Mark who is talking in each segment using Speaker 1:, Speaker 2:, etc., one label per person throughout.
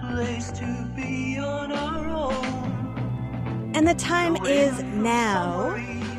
Speaker 1: place to be on our own.
Speaker 2: And the time is now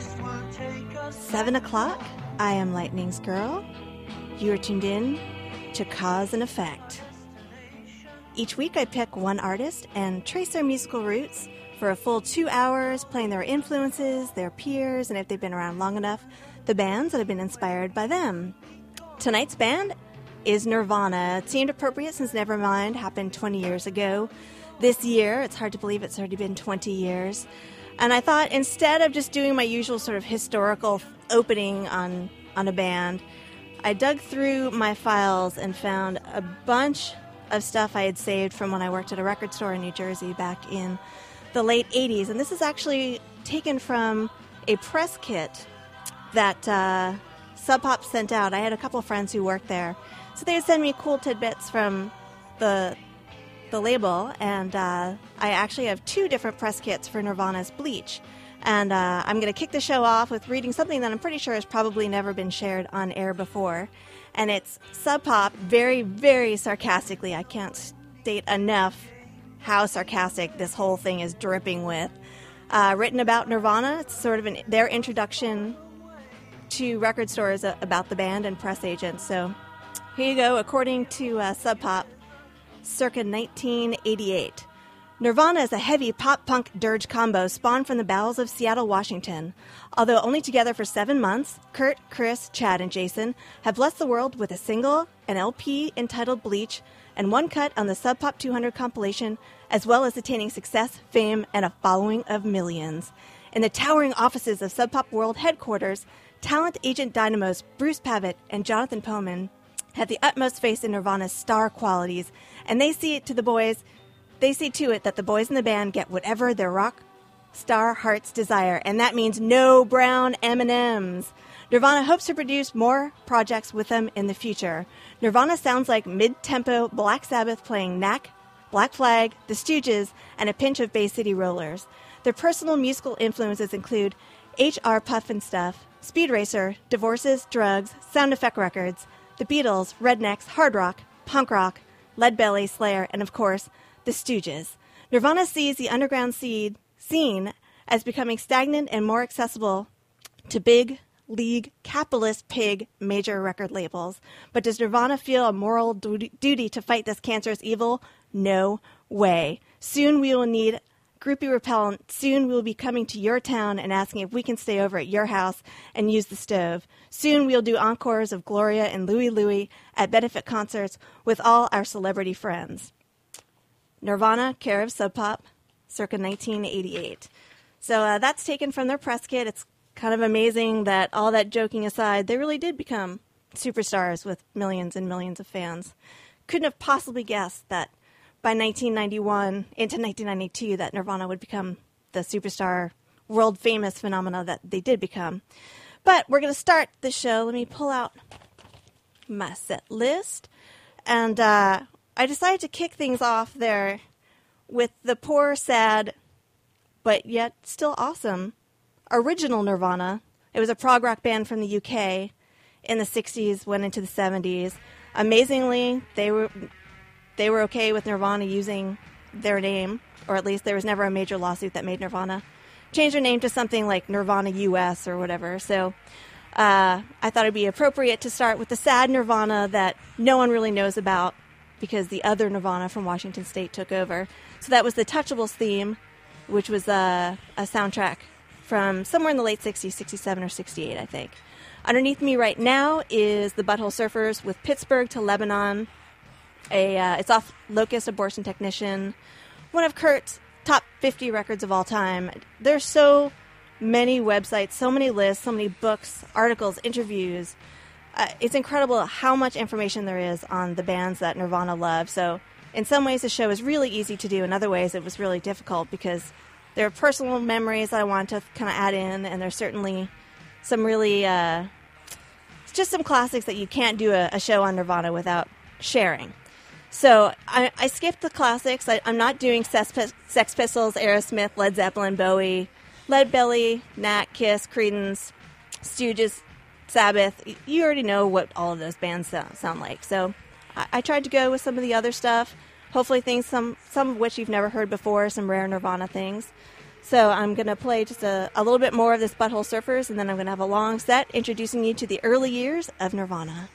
Speaker 2: 7 o'clock. I am Lightning's Girl. You are tuned in to Cause and Effect. Each week I pick one artist and trace their musical roots for a full 2 hours, playing their influences, their peers, and if they've been around long enough, the bands that have been inspired by them. Tonight's band is Nirvana. It seemed appropriate since Nevermind happened 20 years ago. This year, it's hard to believe it's already been 20 years. And I thought instead of just doing my usual sort of historical opening on a band, I dug through my files and found a bunch of stuff I had saved from when I worked at a record store in New Jersey back in the late 80s. And this is actually taken from a press kit that Sub Pop sent out. I had a couple of friends who worked there. So they would send me cool tidbits from the label. And I actually have 2 different press kits for Nirvana's Bleach. And I'm going to kick the show off with reading something that I'm pretty sure has probably never been shared on air before. And it's Sub Pop, very, very sarcastically. I can't state enough how sarcastic this whole thing is dripping with. Written about Nirvana. It's sort of their introduction to record stores about the band and press agents. So here you go. According to Sub Pop, circa 1988. Nirvana is a heavy pop-punk dirge combo spawned from the bowels of Seattle, Washington. Although only together for 7 months, Kurt, Chris, Chad, and Jason have blessed the world with a single, an LP entitled Bleach, and one cut on the Sub Pop 200 compilation, as well as attaining success, fame, and a following of millions. In the towering offices of Sub Pop World headquarters, talent agent dynamos Bruce Pavitt and Jonathan Pohlman have the utmost faith in Nirvana's star qualities, and they see to it that the boys in the band get whatever their rock star hearts desire, and that means no brown M&Ms. Nirvana hopes to produce more projects with them in the future. Nirvana sounds like mid-tempo Black Sabbath playing Knack, Black Flag, The Stooges, and a pinch of Bay City Rollers. Their personal musical influences include H.R. Pufnstuf, Speed Racer, Divorces, Drugs, Sound Effect Records, The Beatles, Rednecks, Hard Rock, Punk Rock, Leadbelly, Slayer, and of course, The Stooges. Nirvana sees the underground scene as becoming stagnant and more accessible to big league capitalist pig major record labels. But does Nirvana feel a moral duty to fight this cancerous evil? No way. Soon we will need groupie repellent. Soon we will be coming to your town and asking if we can stay over at your house and use the stove. Soon we'll do encores of Gloria and Louie Louie at benefit concerts with all our celebrity friends. Nirvana, care of Sub Pop, circa 1988. So that's taken from their press kit. It's kind of amazing that, all that joking aside, they really did become superstars with millions and millions of fans. Couldn't have possibly guessed that by 1991 into 1992 that Nirvana would become the superstar, world-famous phenomena that they did become. But we're going to start the show. Let me pull out my set list. And I decided to kick things off there with the poor, sad, but yet still awesome original Nirvana. It was a prog rock band from the UK in the 60s, went into the 70s. Amazingly, they were okay with Nirvana using their name, or at least there was never a major lawsuit that made Nirvana change their name to something like Nirvana US or whatever. So I thought it'd be appropriate to start with the sad Nirvana that no one really knows about because the other Nirvana from Washington State took over. So that was the Touchables theme, which was a soundtrack from somewhere in the late 60s, 67 or 68, I think. Underneath me right now is the Butthole Surfers with Pittsburgh to Lebanon. It's off Locust Abortion Technician, one of Kurt's top 50 records of all time. There's so many websites, so many lists, so many books, articles, interviews. It's incredible how much information there is on the bands that Nirvana loved. So in some ways the show is really easy to do. In other ways it was really difficult because there are personal memories that I want to kind of add in, and there's certainly some really, just some classics that you can't do a show on Nirvana without sharing. So I skipped the classics. I'm not doing Sex Pistols, Aerosmith, Led Zeppelin, Bowie, Leadbelly, Knack, Kiss, Creedence, Stooges, Sabbath. You already know what all of those bands sound like. So I tried to go with some of the other stuff. Hopefully things, some of which you've never heard before, some rare Nirvana things. So I'm going to play just a little bit more of this Butthole Surfers, and then I'm going to have a long set introducing you to the early years of Nirvana.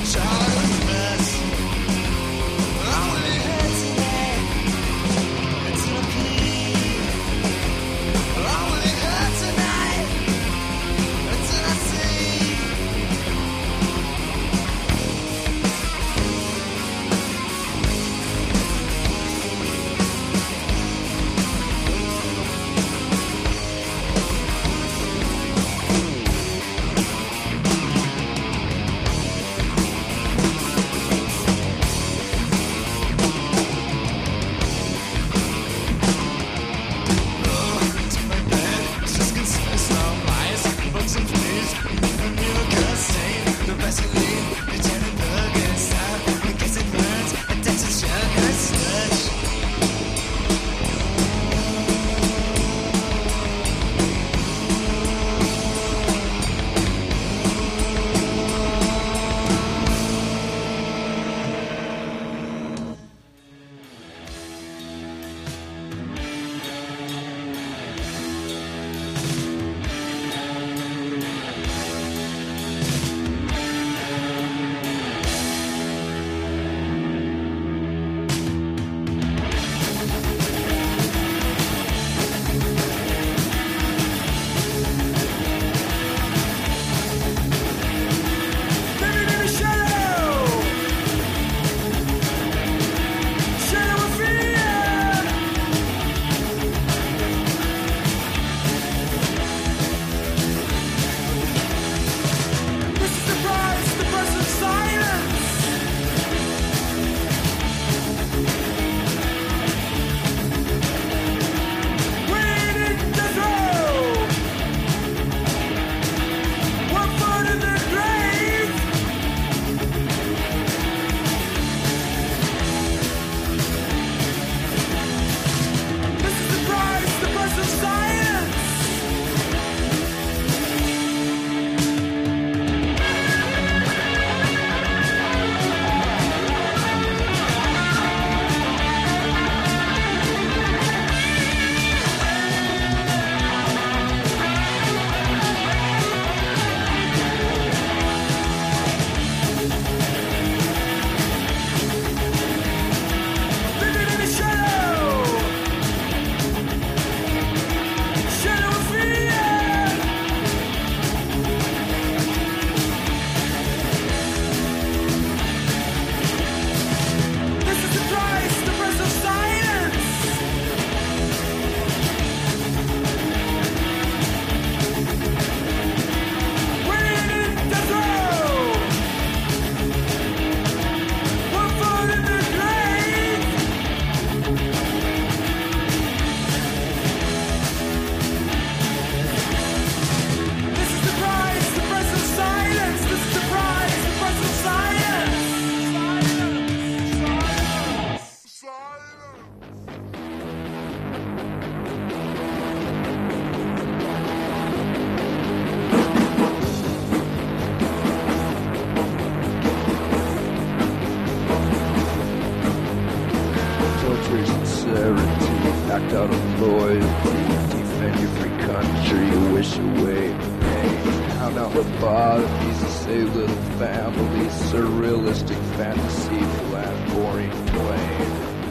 Speaker 3: act out of loyalty, defend your free country, wish away pain. Count out what bothers to save little families, surrealistic fantasy, flat, boring, plain.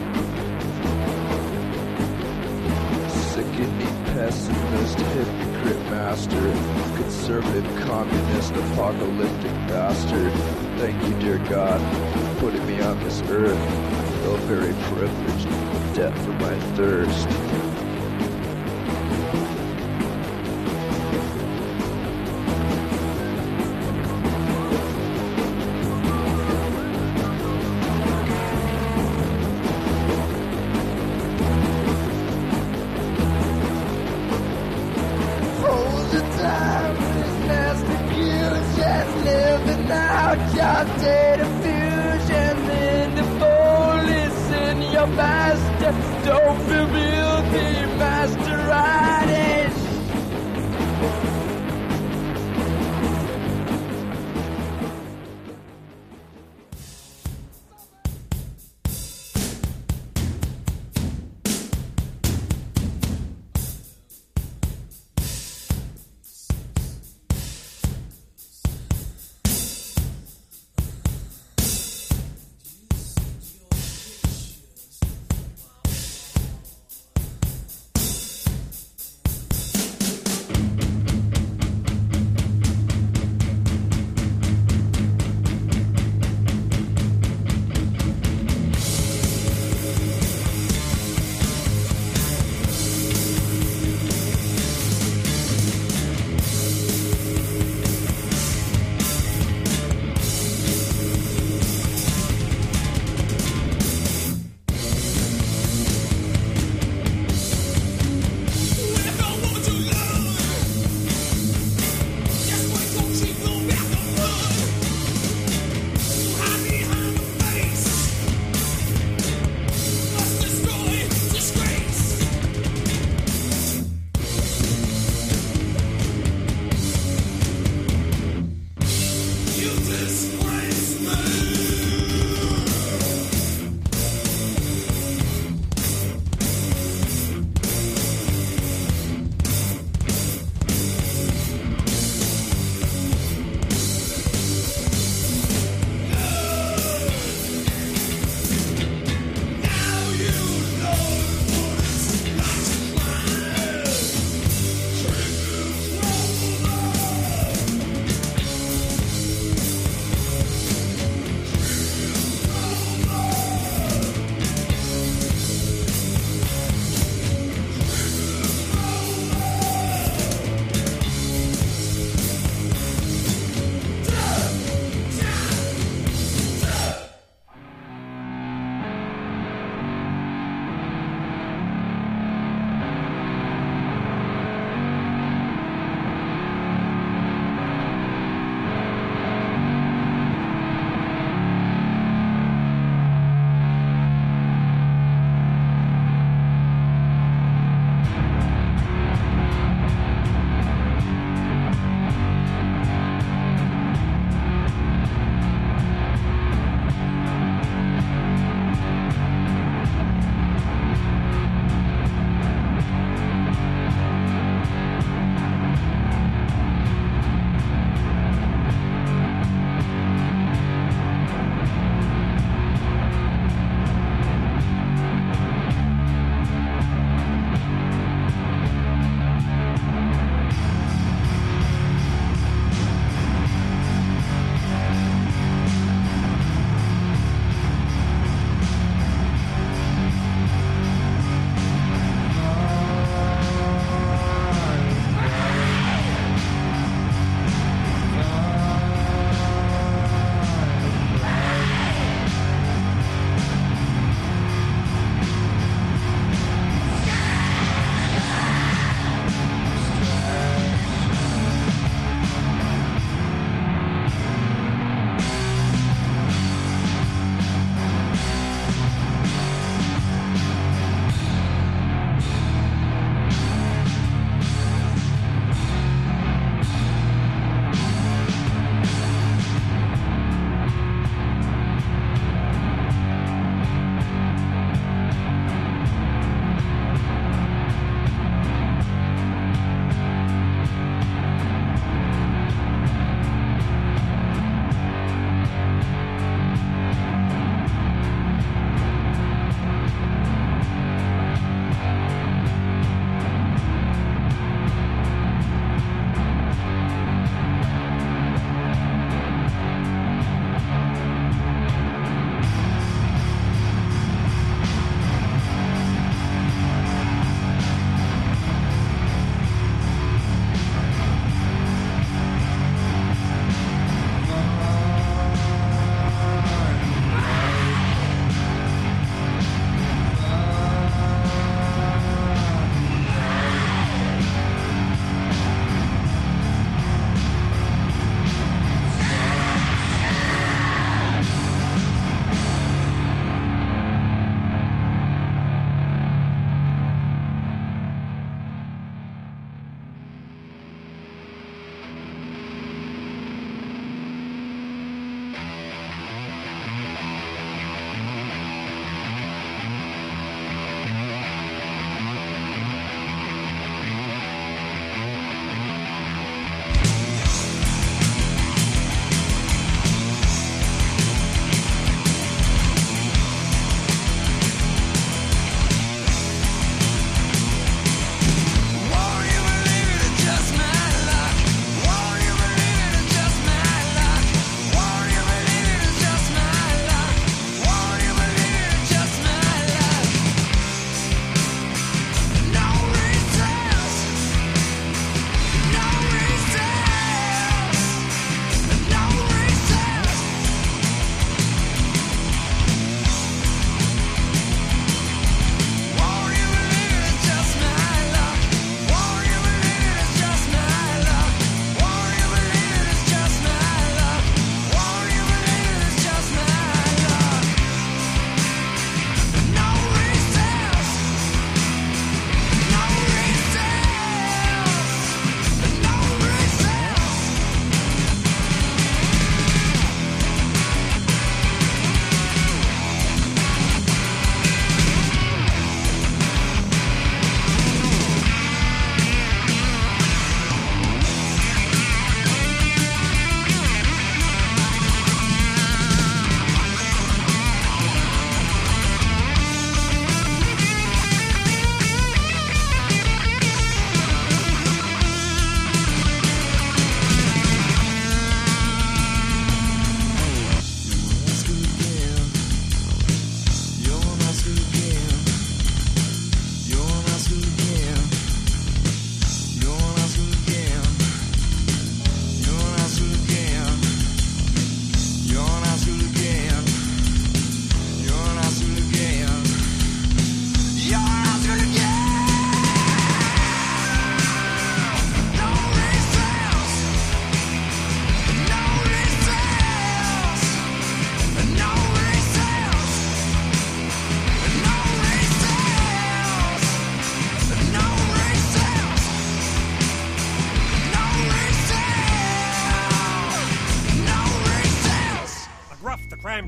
Speaker 3: Sickening pessimist, hypocrite master, conservative communist, apocalyptic bastard. Thank you, dear God, for putting me on this earth. I feel very privileged. Death for my thirst. All the time, this nasty view, just living out your data fusion in the police in your master. Don't feel guilty, masteritis.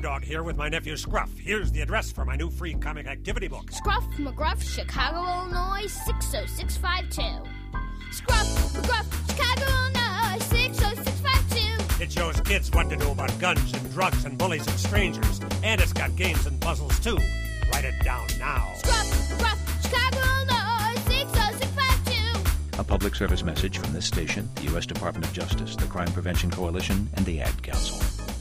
Speaker 4: Dog here with my nephew Scruff. Here's the address for my new free comic activity book.
Speaker 5: Scruff McGruff, Chicago, Illinois, 60652. Scruff McGruff, Chicago, Illinois, 60652.
Speaker 4: It shows kids what to do about guns and drugs and bullies and strangers. And it's got games and puzzles, too. Write it down now.
Speaker 5: Scruff McGruff, Chicago, Illinois, 60652.
Speaker 6: A public service message from this station, the U.S. Department of Justice, the Crime Prevention Coalition, and the Ad Council.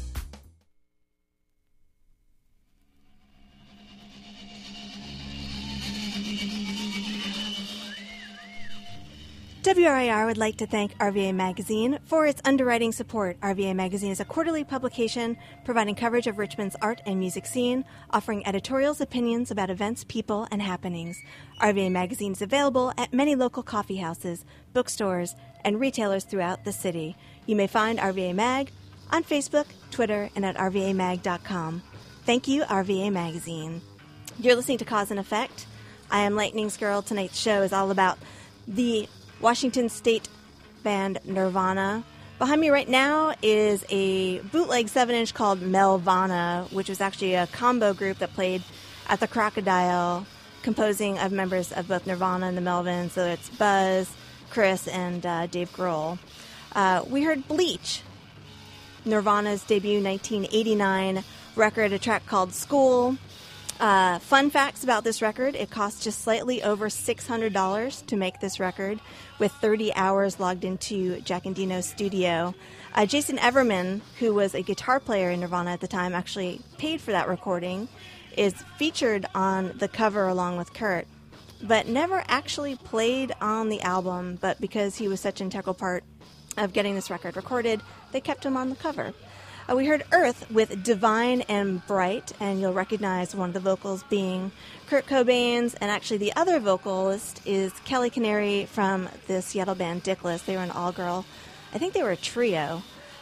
Speaker 2: WRIR would like to thank RVA Magazine for its underwriting support. RVA Magazine is a quarterly publication providing coverage of Richmond's art and music scene, offering editorials, opinions about events, people, and happenings. RVA Magazine is available at many local coffee houses, bookstores, and retailers throughout the city. You may find RVA Mag on Facebook, Twitter, and at rvamag.com. Thank you, RVA Magazine. You're listening to Cause and Effect. I am Lightning's Girl. Tonight's show is all about the Washington State band Nirvana. Behind me right now is a bootleg 7-inch called Melvana, which was actually a combo group that played at the Crocodile, composing of members of both Nirvana and the Melvins. So it's Buzz, Chris, and Dave Grohl. We heard Bleach, Nirvana's debut 1989 record, a track called School. Fun facts about this record: it cost just slightly over $600 to make this record, with 30 hours logged into Jack Endino's studio. Jason Everman, who was a guitar player in Nirvana at the time, actually paid for that recording, is featured on the cover along with Kurt, but never actually played on the album. But because he was such an integral part of getting this record recorded, they kept him on the cover. We heard Earth with Divine and Bright, and you'll recognize one of the vocals being Kurt Cobain's, and actually the other vocalist is Kelly Canary from the Seattle band Dickless. They were an all-girl, I think they were a trio.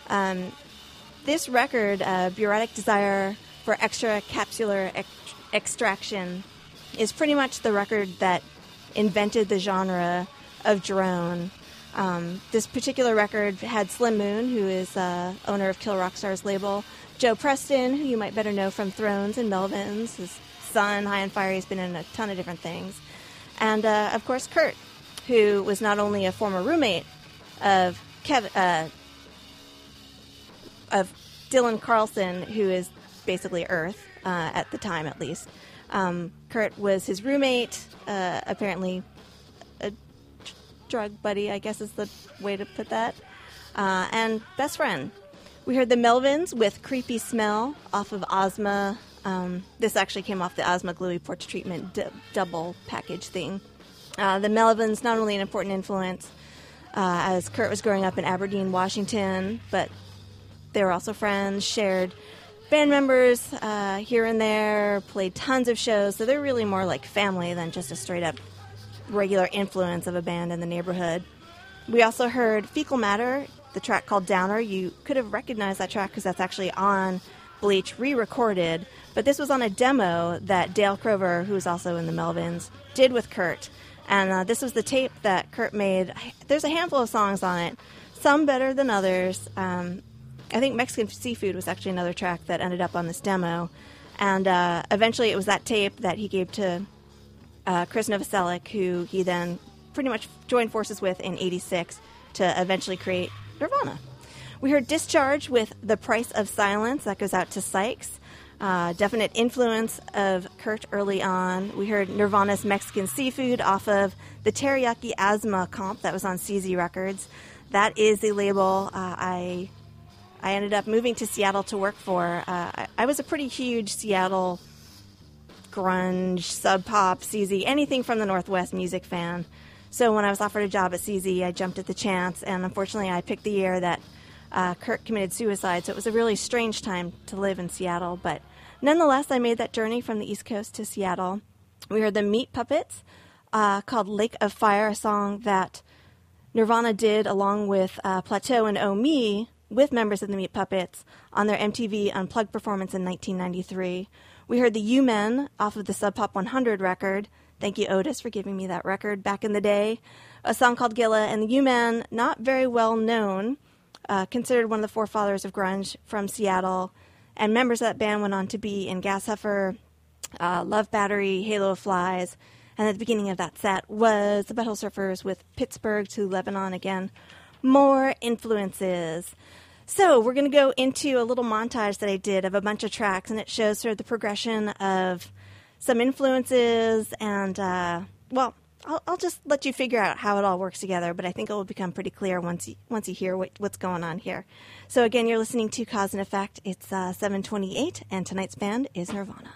Speaker 2: This record, Bureautic Desire for Extra Capsular Extraction, is pretty much the record that invented the genre of drone. This particular record had Slim Moon, who is owner of Kill Rock Star's label, Joe Preston, who you might better know from Thrones and Melvins, his son, High and Fire. He's been in a ton of different things. And, of course, Kurt, who was not only a former roommate of Dylan Carlson, who is basically Earth, at the time at least. Kurt was his roommate, apparently drug buddy, I guess is the way to put that, and best friend. We heard the Melvins with Creepy Smell off of Ozma. This actually came off the Ozma Gluey Porch Treatment double package thing. The Melvins, not only an important influence as Kurt was growing up in Aberdeen, Washington, but they were also friends, shared band members here and there, played tons of shows, so they're really more like family than just a straight up regular influence of a band in the neighborhood. We also heard Fecal Matter, the track called Downer. You could have recognized that track because that's actually on Bleach, re-recorded, but this was on a demo that Dale Crover, who's also in the Melvins, did with Kurt. And this was the tape that Kurt made. There's a handful of songs on it, some better than others. I think Mexican Seafood was actually another track that ended up on this demo. And eventually it was that tape that he gave to Chris Novoselic, who he then pretty much joined forces with in '86 to eventually create Nirvana. We heard Discharge with The Price of Silence. That goes out to Sykes. Definite influence of Kurt early on. We heard Nirvana's Mexican Seafood off of the Teriyaki Asthma comp that was on CZ Records. That is the label I ended up moving to Seattle to work for. I was a pretty huge Seattle grunge, Sub Pop, CZ, anything from the Northwest music fan. So when I was offered a job at CZ, I jumped at the chance, and unfortunately I picked the year that Kurt committed suicide, so it was a really strange time to live in Seattle. But nonetheless, I made that journey from the East Coast to Seattle. We heard the Meat Puppets called Lake of Fire, a song that Nirvana did along with Plateau and Oh Me with members of the Meat Puppets on their MTV Unplugged performance in 1993. We heard the U-Men off of the Sub Pop 100 record. Thank you, Otis, for giving me that record back in the day. A song called Gilla, and the U-Men, not very well known, considered one of the forefathers of grunge from Seattle. And members of that band went on to be in Gashuffer, Love Battery, Halo of Flies. And at the beginning of that set was the Butthole Surfers with Pittsburgh to Lebanon again. More influences. So we're going to go into a little montage that I did of a bunch of tracks, and it shows sort of the progression of some influences. And, well, I'll just let you figure out how it all works together, but I think it will become pretty clear once you hear what's going on here. So again, you're listening to Cause and Effect. It's 7:28, and tonight's band is Nirvana.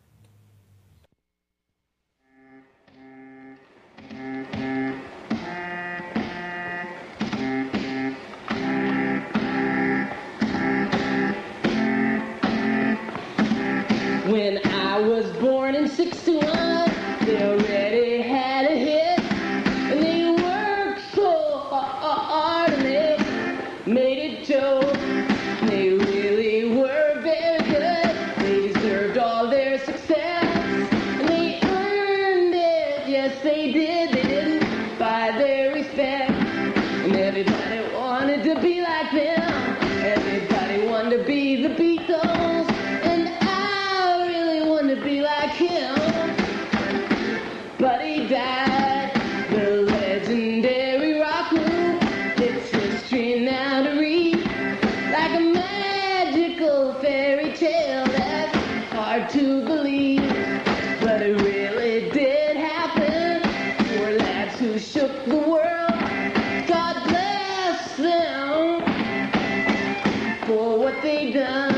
Speaker 7: When I was born in 61, they already had a hit, and they worked so hard and they made it dough. They really were very good. They deserved all their success, and they earned it. Yes, they did. They didn't buy their respect, and everybody wanted to be like them. Everybody wanted to be the Beatles, and I really wanted to be like him. But he died, the legendary rock group. It's history now to read, like a magical fairy tale that's hard to believe. But it really did happen. Four lads who shook the world. God bless them for what they done.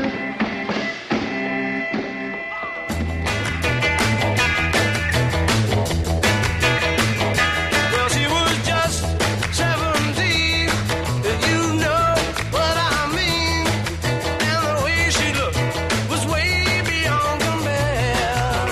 Speaker 1: Well, she was just 17, if you know what I mean. And the way she looked was way beyond compare.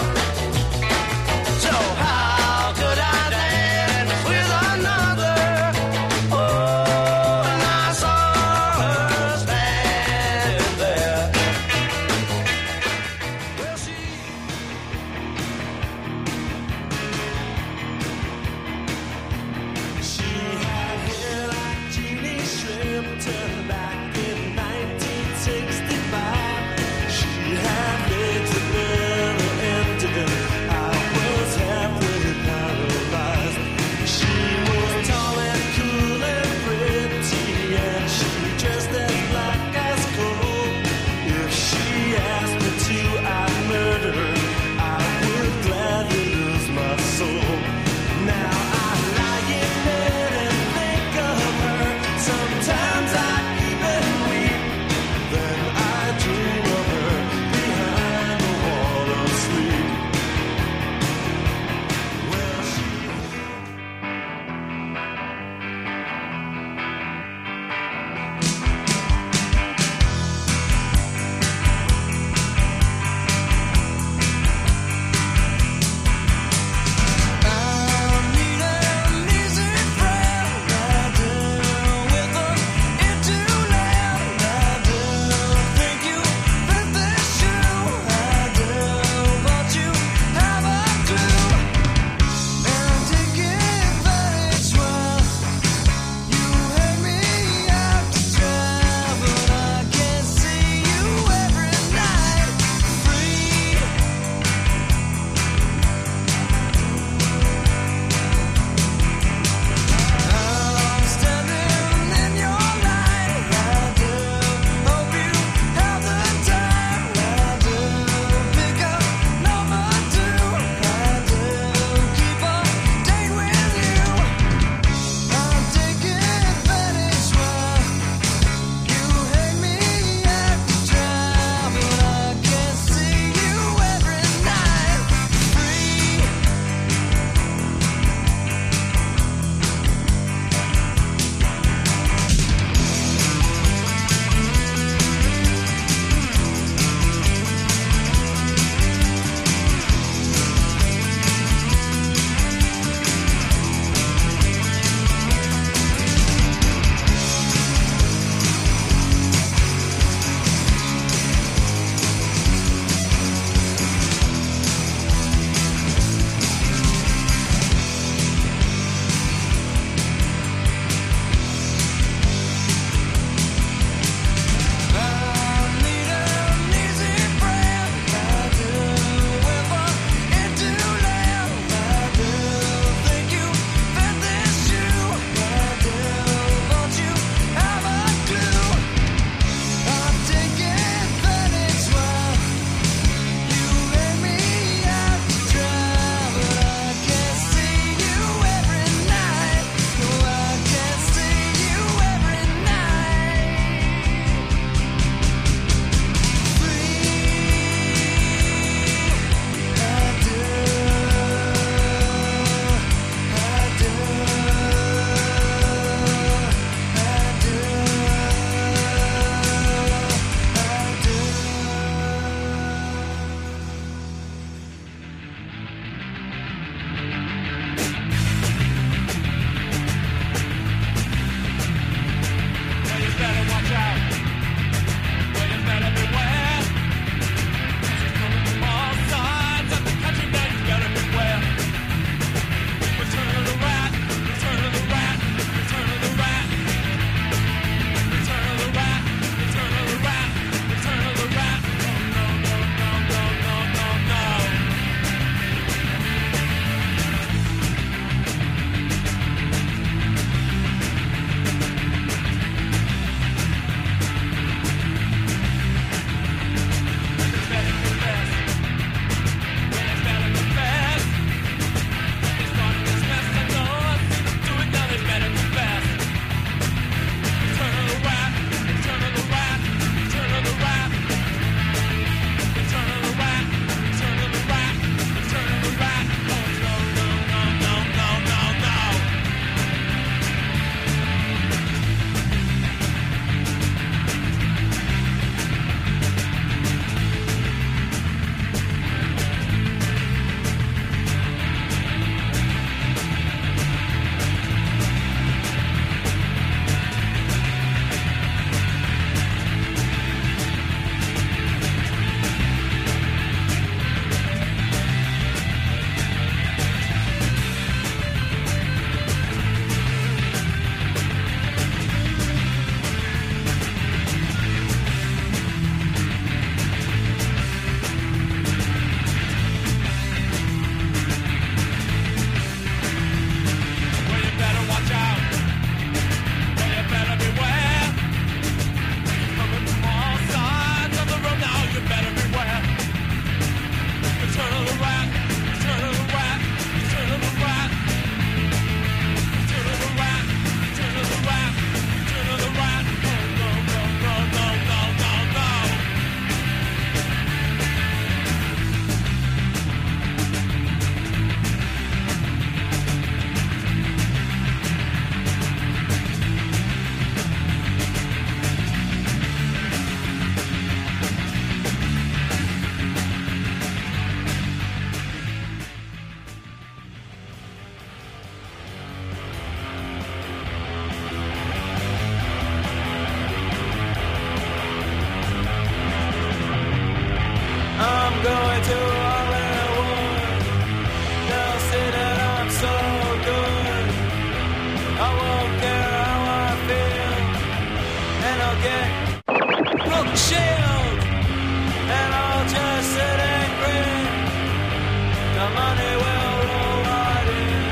Speaker 3: going to Hollywood. They'll say that I'm so good. I won't care how I feel, and I'll get Brooke Shield, and I'll just sit and grin. The money will roll right in.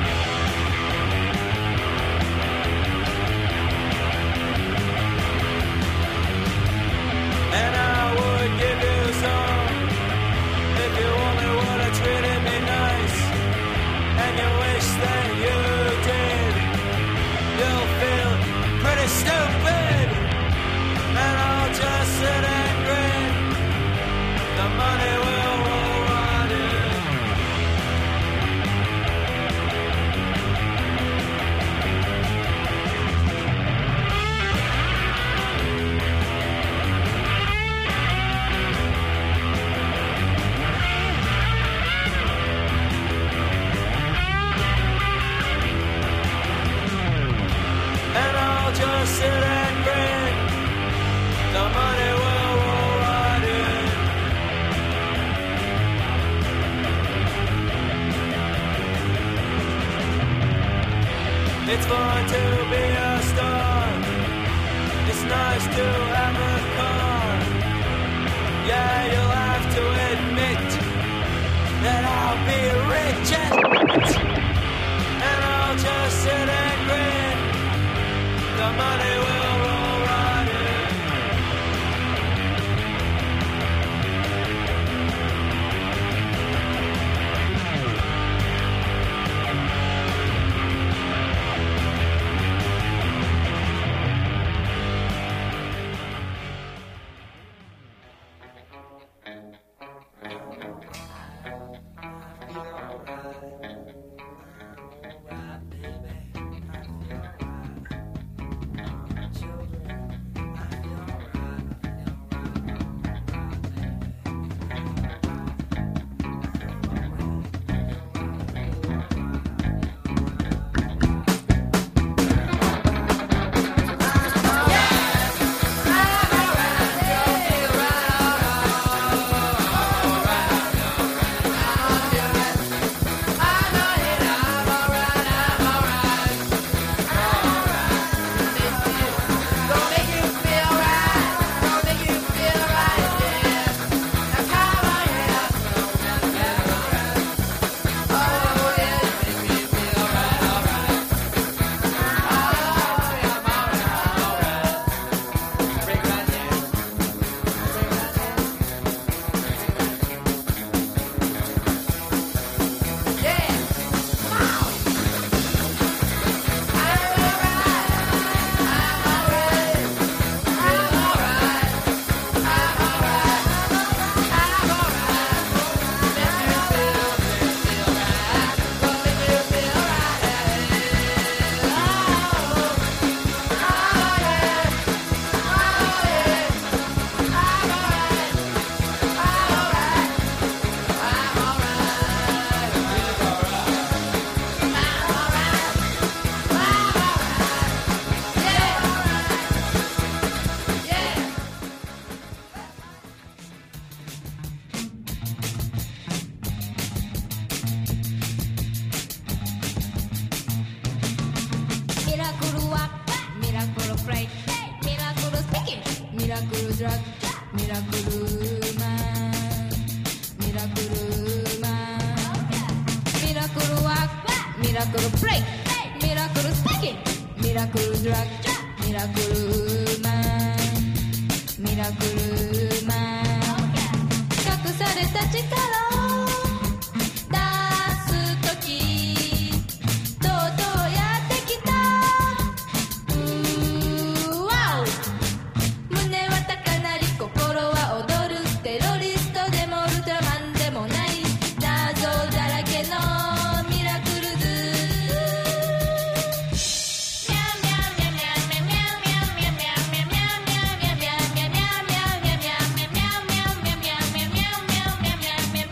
Speaker 3: And I would give you some if you only would have treated me nice. And you wish that you did. You'll feel pretty stupid. And I'll just sit and grin. The money will roll right in. And I'll just sit and grin. The money will roll right in. It's fun to be a star. It's nice to have a car. Yeah, you'll have to admit that I'll be rich and I'll just sit and grin. The money will roll right in.
Speaker 5: Miracle break, miracle speaking, miracle drug, miracle man, miracle man. 隠された力を出すとき、とうとうやってきた。ワオ、胸は高鳴り、心は踊る。テロリストでもウルトラマンでもない、謎だらけのミ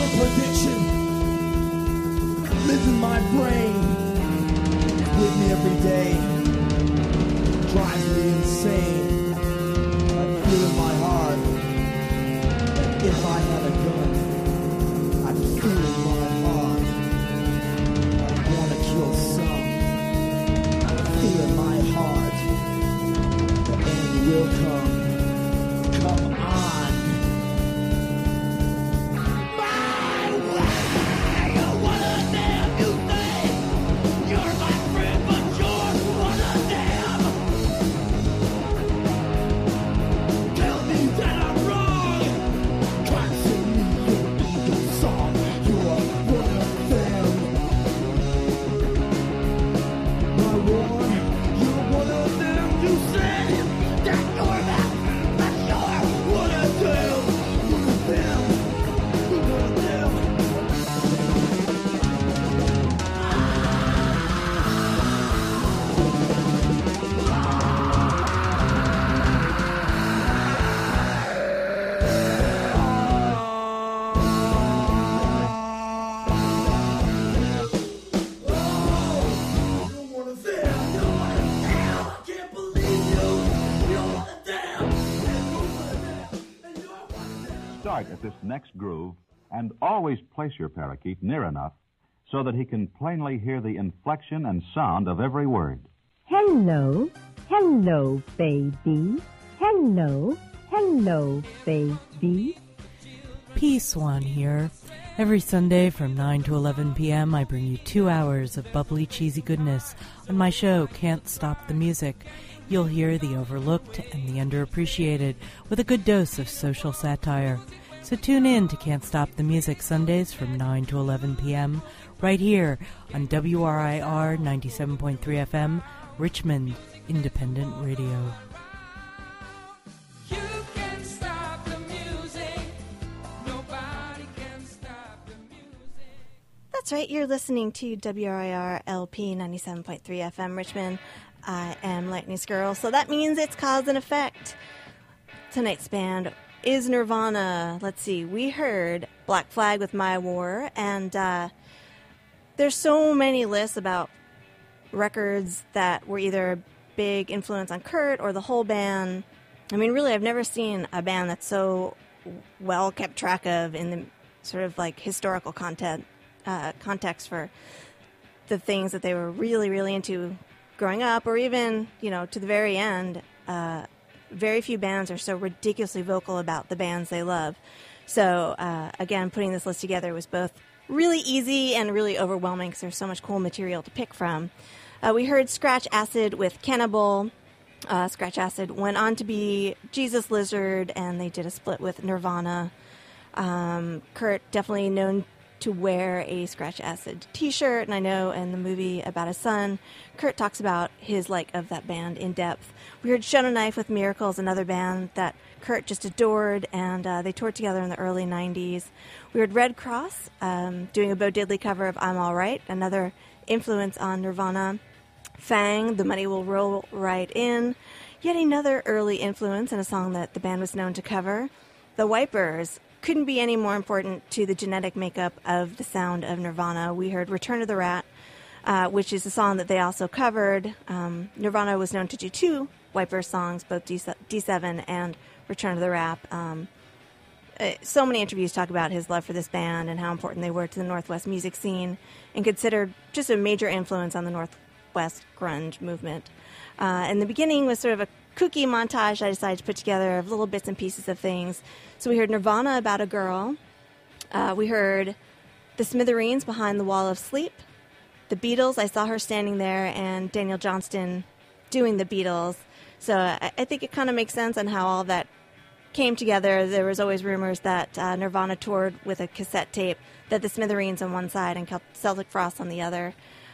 Speaker 3: prediction lives in my brain, with me every day, drives me insane. I feel in my heart that if I had a gun, I'd feel in my heart I'd want to kill some. I feel in my heart the end will come. Come on. My way! What a damn you think! You're my friend, but you're one of them! Tell me that I'm wrong! Try to sing me your ego song. You are one of them. My war, you're one of them. You said that you're that, but you're one of them. One of them. One of them.
Speaker 8: Start at this next groove and always place your parakeet near enough so that he can plainly hear the inflection and sound of every word.
Speaker 9: Hello, hello, baby. Hello, hello, baby.
Speaker 10: Peace One here. Every Sunday from 9 to 11 p.m. I bring you 2 hours of bubbly, cheesy goodness on my show, Can't Stop the Music. You'll hear the overlooked and the underappreciated with a good dose of social satire. So tune in to Can't Stop the Music Sundays from 9 to 11 p.m. right here on WRIR 97.3 FM, Richmond Independent Radio.
Speaker 1: You can stop the music. Nobody can stop the music.
Speaker 2: That's right, you're listening to WRIR LP 97.3 FM Richmond. I am Lightning's Girl, so that means it's cause and effect. Tonight's band is Nirvana. Let's see, we heard Black Flag with My War, and there's so many lists about records that were either a big influence on Kurt or the whole band. I mean, really, I've never seen a band that's so well kept track of in the sort of like historical context for the things that they were really, really into growing up, or even, you know, to the very end. Very few bands are so ridiculously vocal about the bands they love. So, again, putting this list together was both really easy and really overwhelming because there's so much cool material to pick from. We heard Scratch Acid with Cannibal. Scratch Acid went on to be Jesus Lizard, and they did a split with Nirvana. Kurt definitely known to wear a Scratch Acid t-shirt, and I know in the movie about his son, Kurt talks about his like of that band in depth. We heard Shona Knife with Miracles, another band that Kurt just adored, and they toured together in the early 90s. We heard Red Cross doing a Bo Diddley cover of I'm All Right, another influence on Nirvana. Fang, The Money Will Roll Right In, yet another early influence in a song that the band was known to cover. The Wipers couldn't be any more important to the genetic makeup of the sound of Nirvana. We heard Return of the Rat, which is a song that they also covered. Nirvana was known to do two Wipers songs, both D7 and Return of the Rat. So many interviews talk about his love for this band and how important they were to the Northwest music scene, and considered just a major influence on the Northwest grunge movement. And the beginning was sort of a kooky montage I decided to put together of little bits and pieces of things. So we heard Nirvana, About a Girl. We heard The Smithereens, Behind the Wall of Sleep. The Beatles, I Saw Her Standing There, and Daniel Johnston doing the Beatles. So I think it kind of makes sense on how all that came together. There was always rumors that Nirvana toured with a cassette tape, that the Smithereens on one side and Celtic Frost on the other.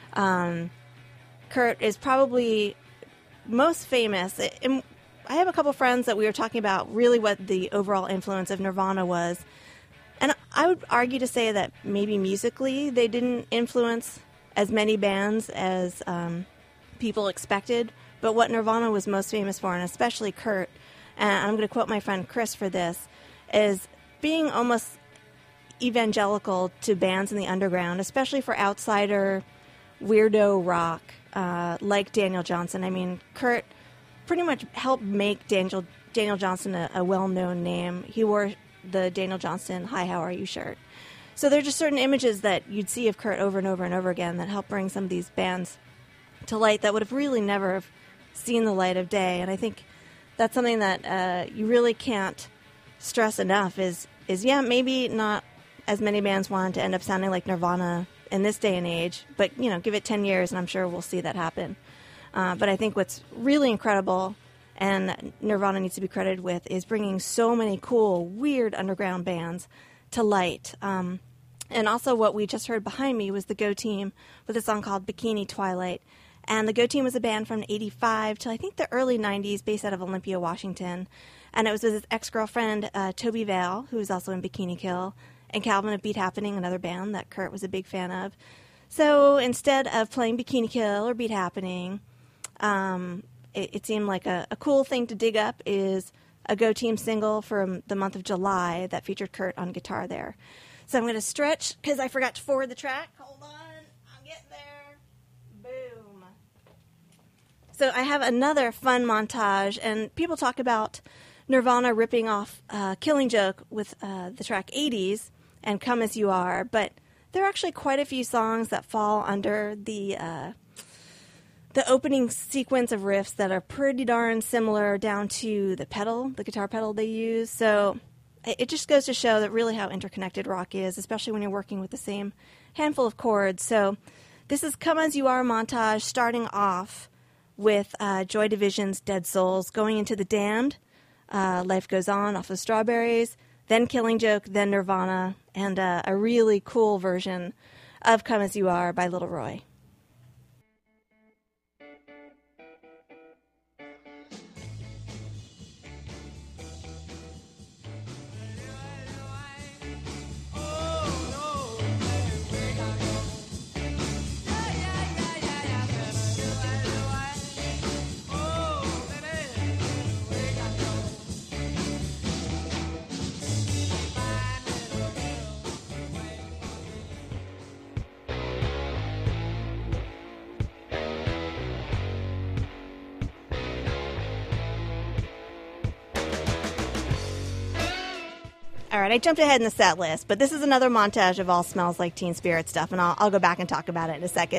Speaker 2: Kurt is probably most famous. I have a couple friends that we were talking about really what the overall influence of Nirvana was. And I would argue to say that maybe musically they didn't influence as many bands as people expected. But what Nirvana was most famous for, and especially Kurt, and I'm going to quote my friend Chris for this, is being almost evangelical to bands in the underground, especially for outsider weirdo rock like Daniel Johnston. I mean, Kurt pretty much helped make Daniel Johnston a well-known name. He wore the Daniel Johnston "Hi, How Are You" shirt. So there are just certain images that you'd see of Kurt over and over and over again that help bring some of these bands to light that would have really never have seen the light of day. And I think that's something that you really can't stress enough is yeah, maybe not as many bands want to end up sounding like Nirvana in this day and age, but, you know, give it 10 years and I'm sure we'll see that happen. But I think what's really incredible, and Nirvana needs to be credited with, is bringing so many cool, weird underground bands to light. And also what we just heard behind me was the Go Team with a song called Bikini Twilight. And the Go Team was a band from 85 till I think the early 90s based out of Olympia, Washington. And it was with his ex-girlfriend, Toby Vale, who was also in Bikini Kill, and Calvin of Beat Happening, another band that Kurt was a big fan of. So instead of playing Bikini Kill or Beat Happening, it seemed like a cool thing to dig up is a Go Team single from the month of July that featured Kurt on guitar there. So I'm going to stretch because I forgot to forward the track. Hold on. I'm getting there. Boom. So I have another fun montage, and people talk about Nirvana ripping off Killing Joke with the track 80s and Come As You Are, but there are actually quite a few songs that fall under the opening sequence of riffs that are pretty darn similar down to the guitar pedal they use. So it just goes to show that really how interconnected rock is, especially when you're working with the same handful of chords. So this is Come As You Are montage, starting off with Joy Division's Dead Souls, going into The Damned, Life Goes On off of Strawberries, then Killing Joke, then Nirvana, and a really cool version of Come As You Are by Little Roy. All right, I jumped ahead in the set list, but this is another montage of all Smells Like Teen Spirit stuff, and I'll go back and talk about it in a second.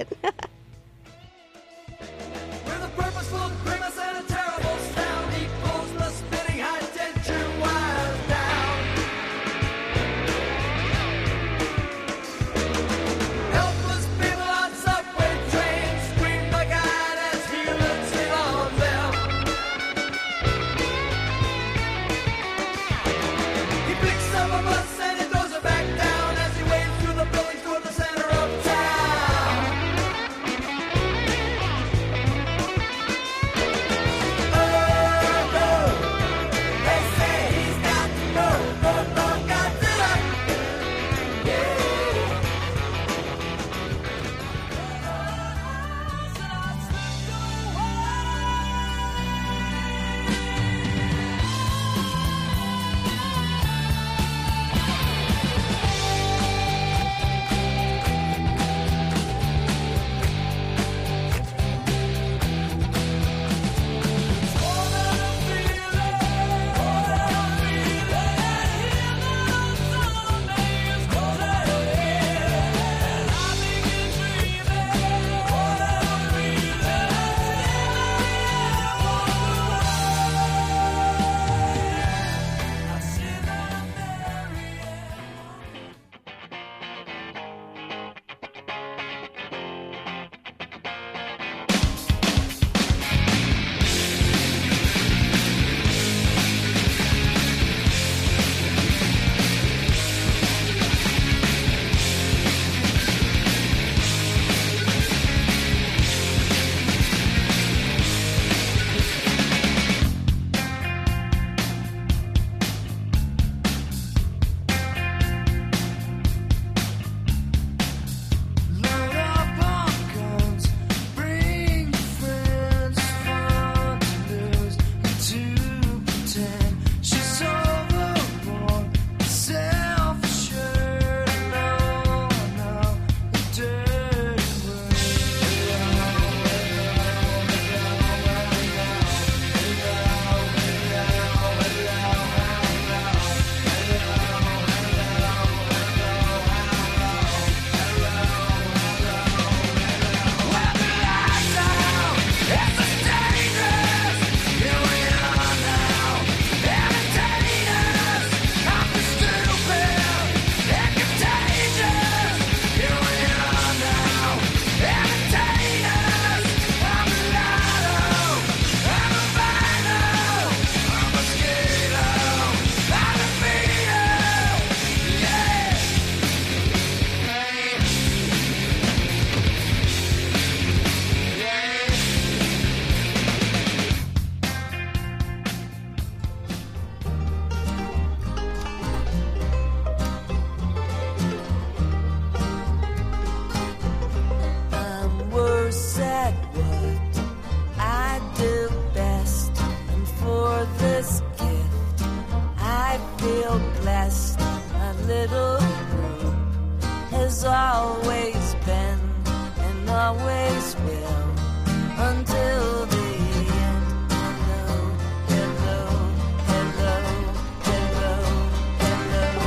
Speaker 11: has always been and always will until the end. Hello, hello, hello, hello, hello,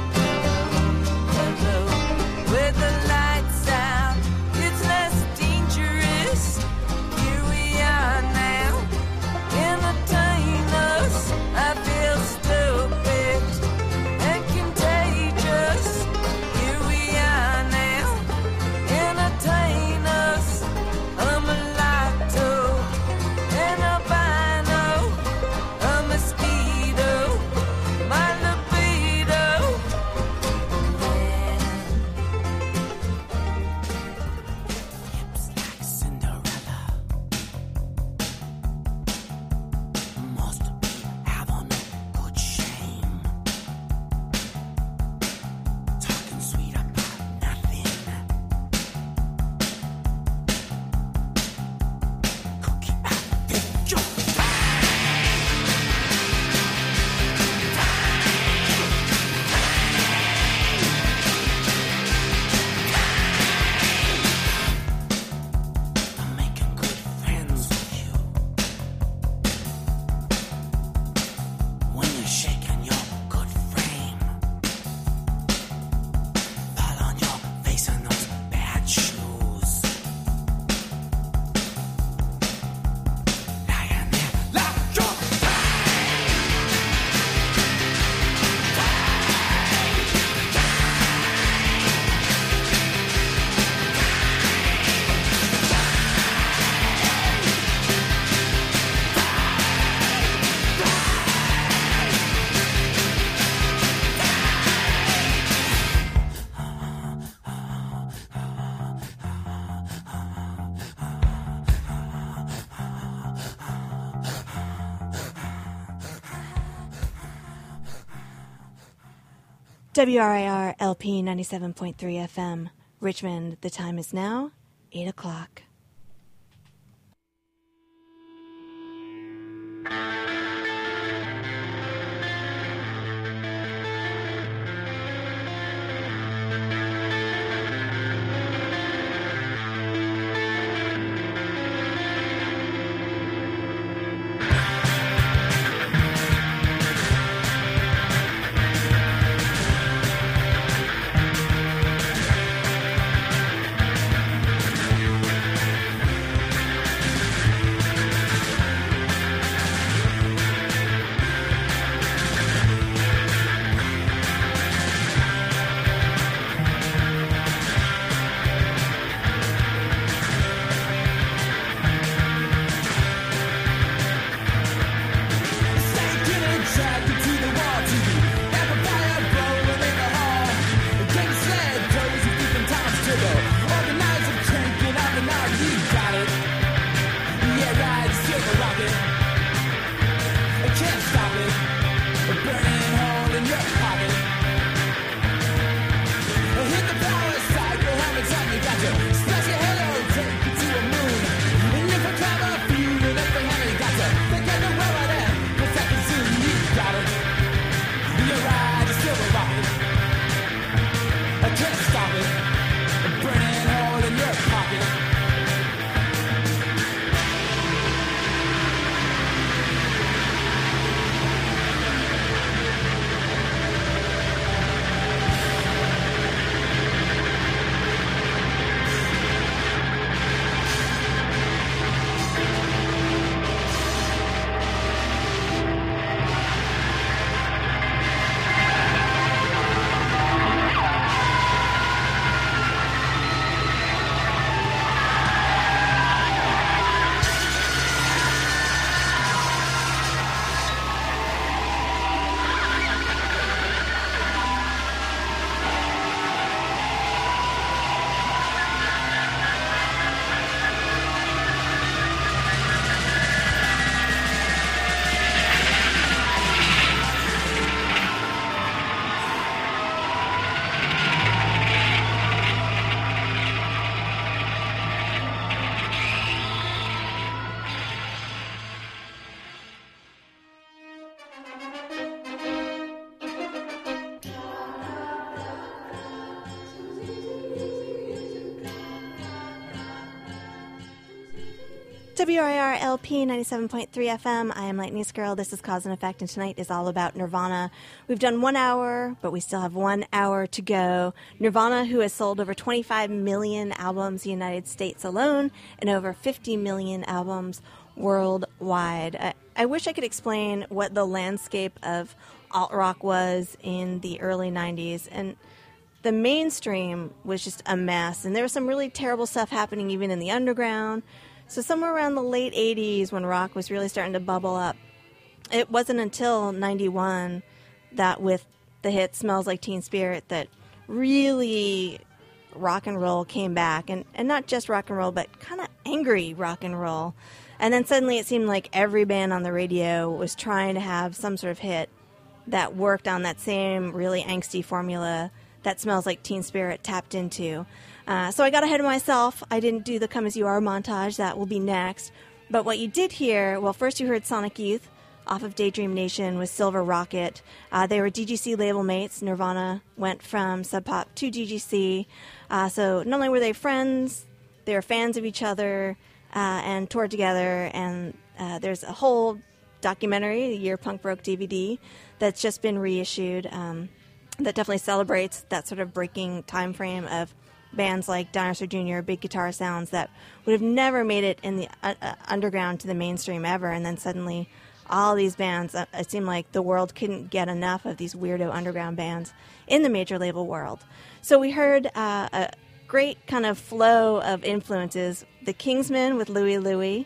Speaker 11: hello, hello. With the lights out, it's less dangerous. Here we are now, entertain us. I feel stupid and contagious. Here we are now, entertain us. A mulatto, an albino, a mosquito, my libido. Hips like Cinderella. Must be having a good shame. Talking sweet about nothing. Cookie out picture. I'm making good friends with you. When you're shaking your good frame, fall on your face in those bad shoes. Lying there like you're
Speaker 2: WRIR LP 97.3 FM, Richmond. The time is now 8 o'clock. WIR LP 97.3 FM. I am Lightning Girl. This is Cause and Effect, and tonight is all about Nirvana. We've done 1 hour, but we still have 1 hour to go. Nirvana, who has sold over 25 million albums in the United States alone, and over 50 million albums worldwide. I wish I could explain what the landscape of alt-rock was in the early 90s, and the mainstream was just a mess, and there was some really terrible stuff happening even in the underground. So somewhere around the late 80s when rock was really starting to bubble up, it wasn't until 91 that with the hit Smells Like Teen Spirit that really rock and roll came back. And not just rock and roll, but kind of angry rock and roll. And then suddenly it seemed like every band on the radio was trying to have some sort of hit that worked on that same really angsty formula that Smells Like Teen Spirit tapped into. So I got ahead of myself. I didn't do the Come As You Are montage. That will be next. But what you did hear, well, first you heard Sonic Youth off of Daydream Nation with Silver Rocket. They were DGC label mates. Nirvana went from Sub Pop to DGC. So not only were they friends, they were fans of each other and toured together. And there's a whole documentary, the Year Punk Broke DVD, that's just been reissued that definitely celebrates that sort of breaking time frame of bands like Dinosaur Jr., Big Guitar Sounds that would have never made it in the underground to the mainstream ever, and then suddenly all these bands, it seemed like the world couldn't get enough of these weirdo underground bands in the major label world. So we heard a great kind of flow of influences. The Kingsmen with Louie Louie,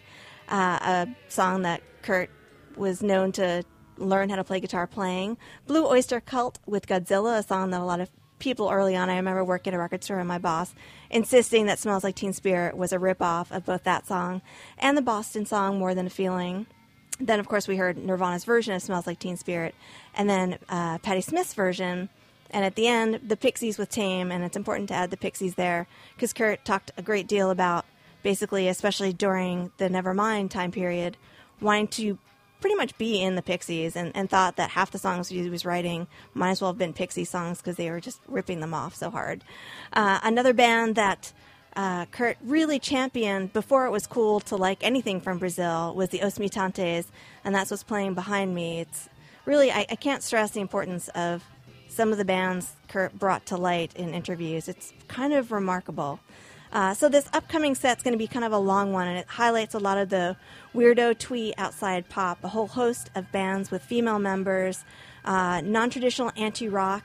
Speaker 2: a song that Kurt was known to learn how to play guitar playing. Blue Oyster Cult with Godzilla, a song that a lot of people early on, I remember working at a record store and my boss insisting that Smells Like Teen Spirit was a ripoff of both that song and the Boston song More Than a Feeling. Then, of course, we heard Nirvana's version of Smells Like Teen Spirit, and then Patti Smith's version. And at the end, the Pixies with Tame, and it's important to add the Pixies there because Kurt talked a great deal about basically, especially during the Nevermind time period, wanting to pretty much be in the Pixies and thought that half the songs he was writing might as well have been Pixie songs because they were just ripping them off so hard. Another band that Kurt really championed before it was cool to like anything from Brazil was the Os Mutantes, and that's what's playing behind me. It's really, I can't stress the importance of some of the bands Kurt brought to light in interviews. It's kind of remarkable. So this upcoming set's going to be kind of a long one, and it highlights a lot of the weirdo twee outside pop, a whole host of bands with female members, non-traditional anti-rock.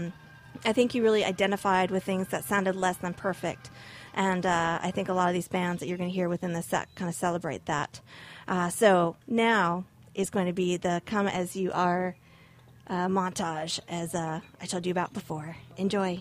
Speaker 2: I think he really identified with things that sounded less than perfect, and I think a lot of these bands that you're going to hear within the set kind of celebrate that. So now is going to be the Come As You Are montage, as I told you about before. Enjoy.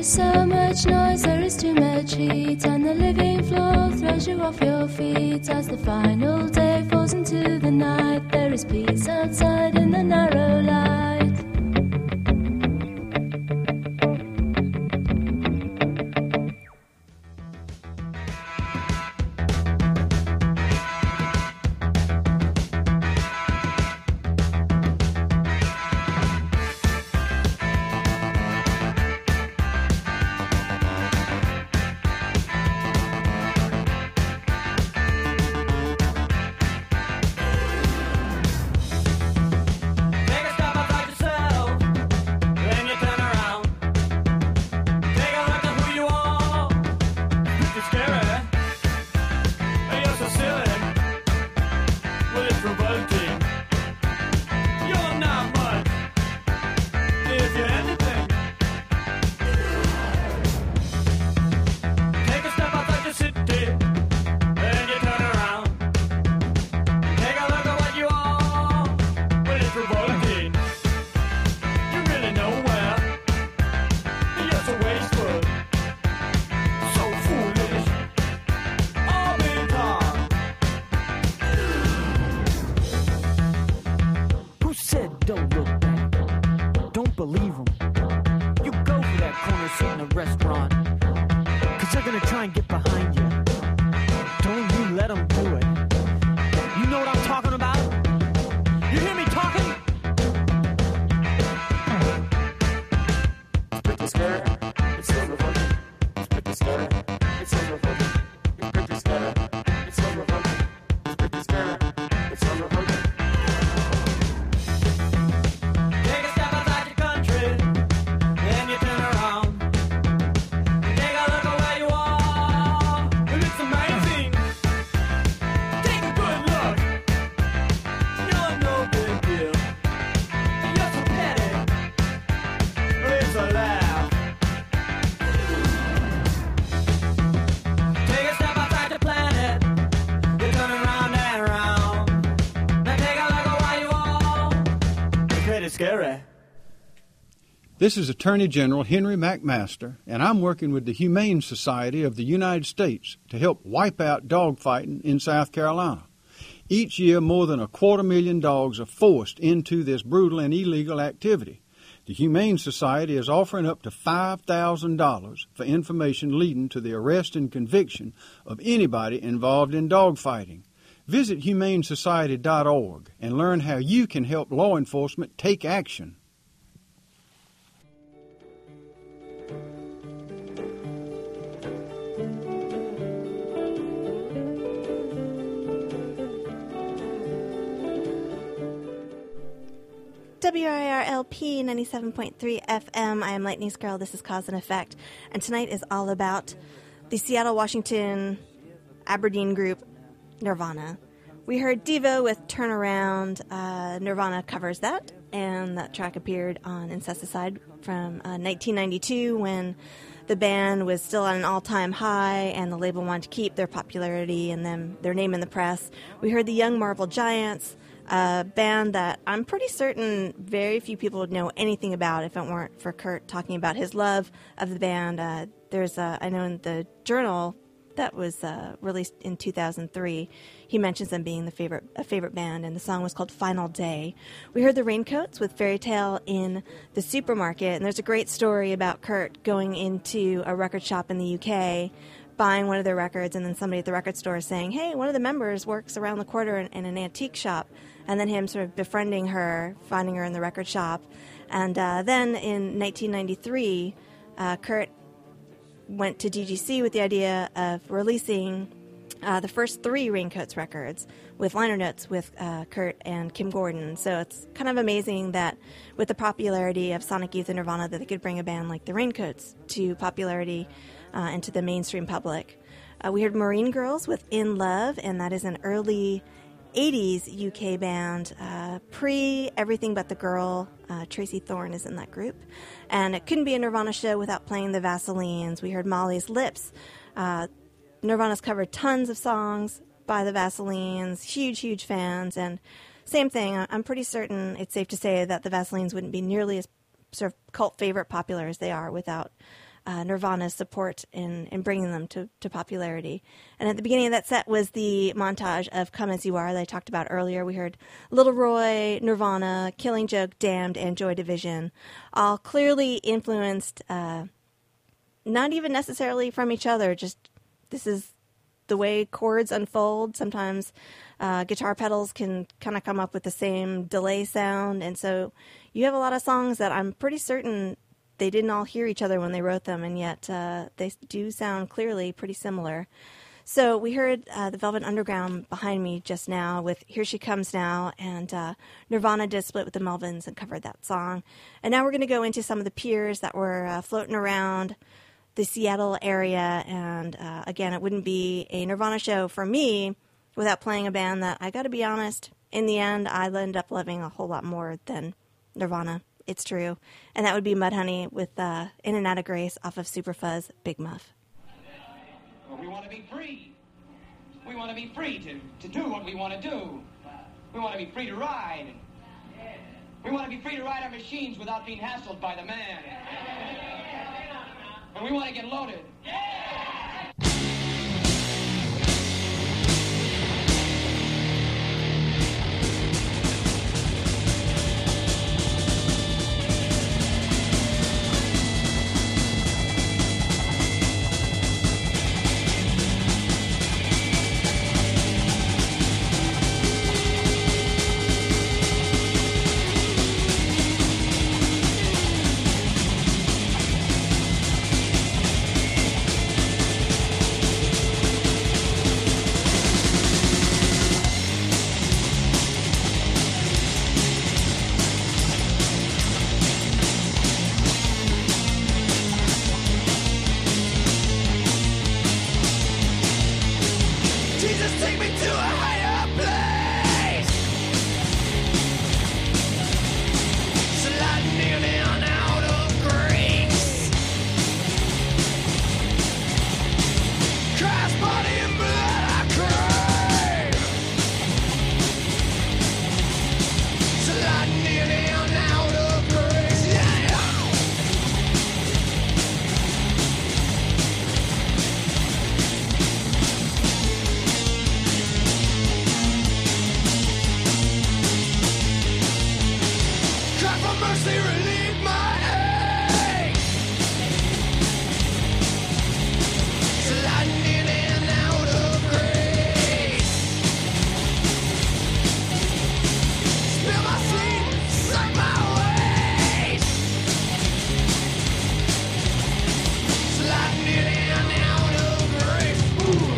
Speaker 5: is so much noise, there is too much heat, and the living floor throws you off your feet. As the final day falls into the night, there is peace outside in the narrow light.
Speaker 12: This is Attorney General Henry McMaster, and I'm working with the Humane Society of the United States to help wipe out dogfighting in South Carolina. Each year, more than 250,000 dogs are forced into this brutal and illegal activity. The Humane Society is offering up to $5,000 for information leading to the arrest and conviction of anybody involved in dogfighting. Visit humanesociety.org and learn how you can help law enforcement take action.
Speaker 2: WIRLP 97.3 FM. I am Lightning's Girl. This is Cause and Effect. And tonight is all about the Seattle, Washington, Aberdeen group Nirvana. We heard Devo with Turn Around. Nirvana covers that, and that track appeared on Incesticide from 1992 when the band was still on an all-time high and the label wanted to keep their popularity and their name in the press. We heard the Young Marble Giants, a band that I'm pretty certain very few people would know anything about if it weren't for Kurt talking about his love of the band. I know in the journal that was released in 2003, he mentions them being a favorite band, and the song was called Final Day. We heard the Raincoats with Fairy Tale in the Supermarket, and there's a great story about Kurt going into a record shop in the UK, buying one of their records, and then somebody at the record store saying, hey, one of the members works around the corner in an antique shop, and then him sort of befriending her, finding her in the record shop. And then in 1993, Kurt went to DGC with the idea of releasing the first 3 Raincoats records with liner notes with Kurt and Kim Gordon. So it's kind of amazing that with the popularity of Sonic Youth and Nirvana that they could bring a band like the Raincoats to popularity and to the mainstream public. We heard Marine Girls with In Love, and that is an early 80s UK band, pre-Everything But the Girl. Tracy Thorn is in that group. And it couldn't be a Nirvana show without playing the Vaselines. We heard Molly's Lips. Nirvana's covered tons of songs by the Vaselines, huge fans. And same thing, I'm pretty certain it's safe to say that the Vaselines wouldn't be nearly as sort of cult favorite popular as they are without Nirvana's support in bringing them to popularity. And at the beginning of that set was the montage of Come As You Are that I talked about earlier. We heard Little Roy, Nirvana, Killing Joke, Damned, and Joy Division, all clearly influenced, not even necessarily from each other, just this is the way chords unfold. Sometimes guitar pedals can kind of come up with the same delay sound, and so you have a lot of songs that I'm pretty certain they didn't all hear each other when they wrote them, and yet they do sound clearly pretty similar. So we heard the Velvet Underground behind me just now with Here She Comes Now, and Nirvana did split with the Melvins and covered that song. And now we're going to go into some of the peers that were floating around the Seattle area, and again, it wouldn't be a Nirvana show for me without playing a band that, I got to be honest, in the end, I ended up loving a whole lot more than Nirvana. It's true. And that would be Mudhoney with In and Out of Grace off of Superfuzz Big Muff.
Speaker 13: Well, we want to be free. We want to be free to do what we want to do. We want to be free to ride. We want to be free to ride our machines without being hassled by the man. And we want to get loaded.
Speaker 1: Jesus, take me to a higher place. Sliding in and out of grace. Christ, body and blood I crave. Sliding in and out of grace. Yeah. Cry for mercy, relieve my ache. Sliding in and out of grace. Spill my sleep, suck my waste. Sliding in and out of grace. Ooh.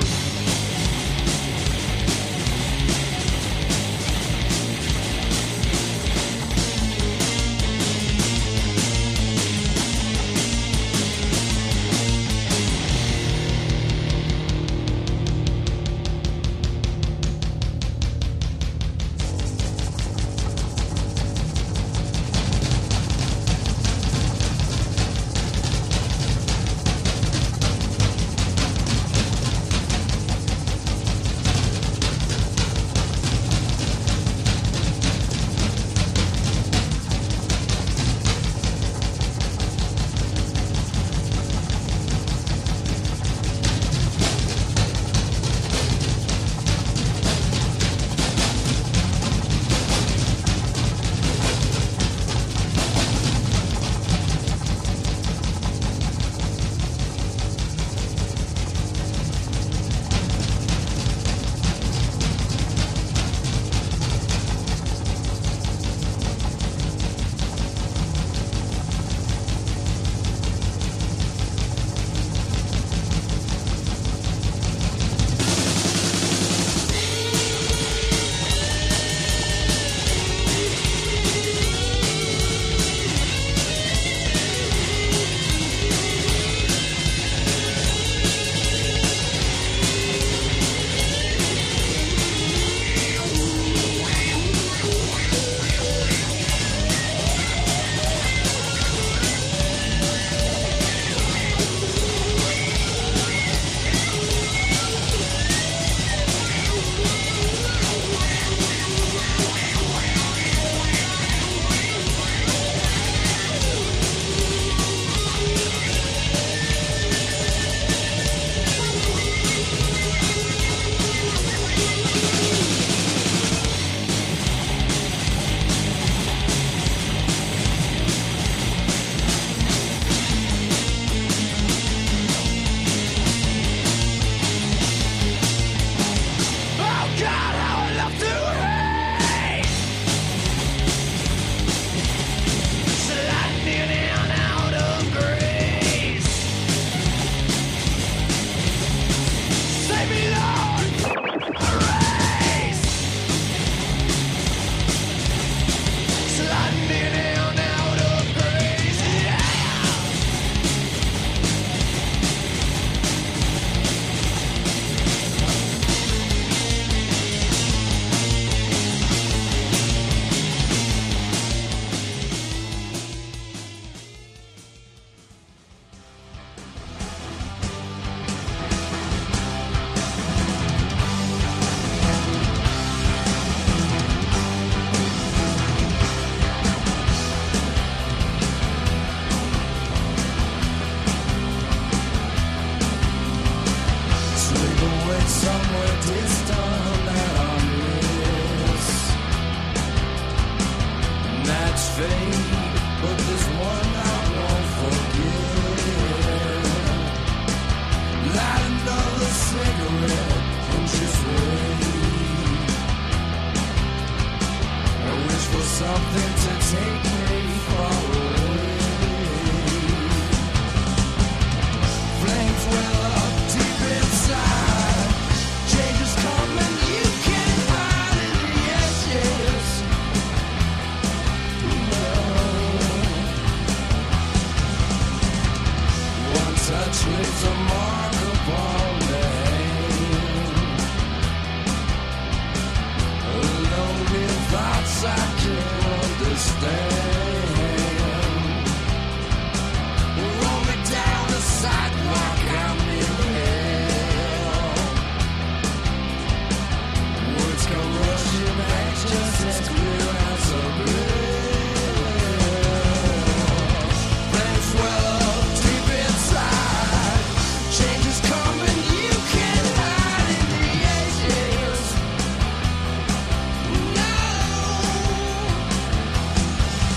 Speaker 3: fade, but this one I won't forget. Light another cigarette and just wait. I wish for something to take me far away. Flames well up deep inside. Change is coming, you can't hide in the edges. One touch leaves a mark upon the hand. Alone in thoughts I can't understand. Roll me down the sidewalk, I'm in hell. Words come rushing back just as clear as a bell. Flames well up deep inside. Change is coming, you can't hide in the edges. No.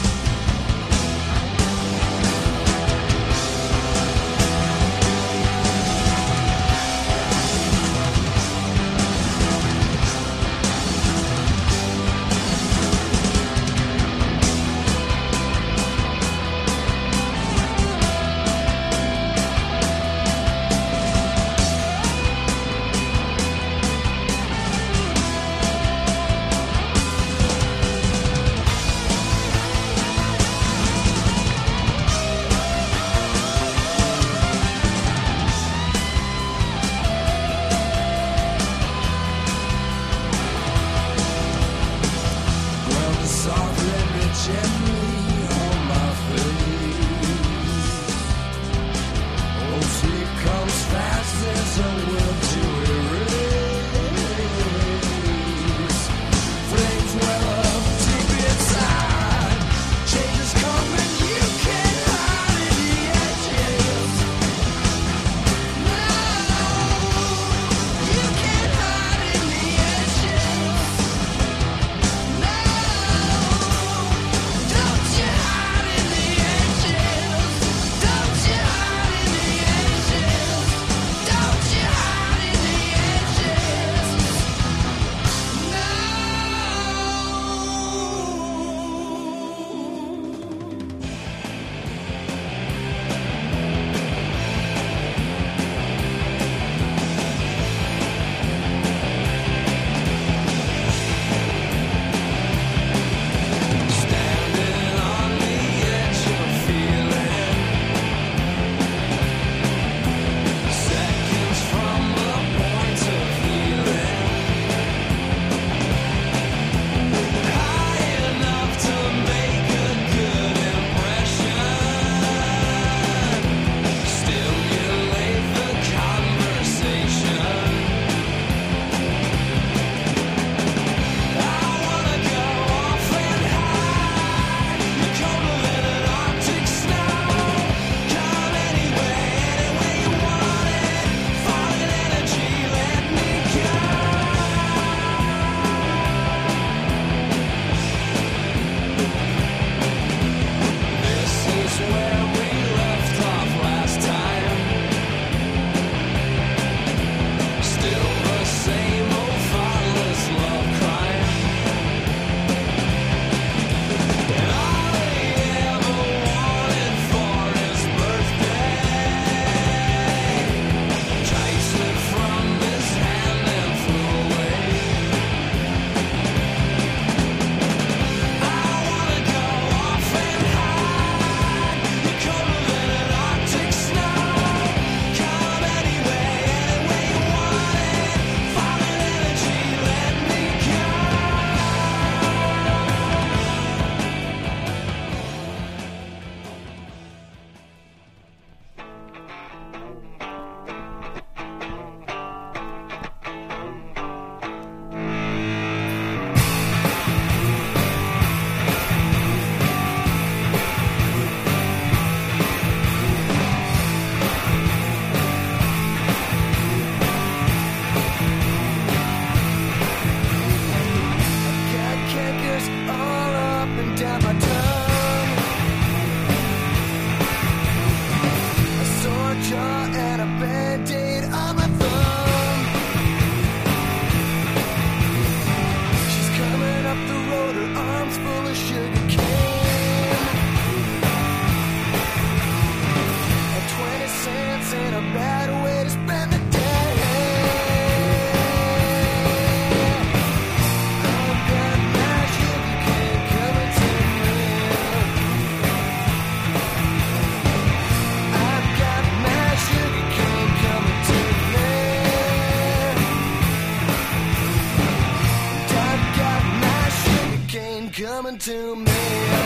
Speaker 3: to me.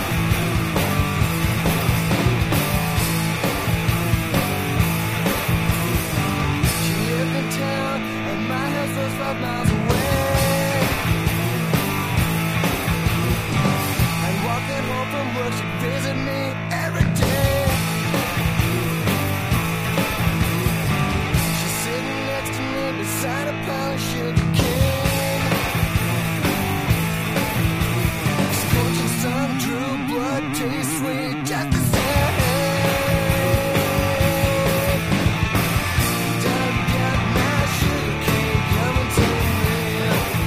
Speaker 3: She lived in town, and my house was 5 miles away. And walking home from work, she'd visit me every day. She's sitting next to me beside a pile of sugar cane. Scorching sun, true blood, tastes sweet, just the same. I've got my sugar cane coming to me.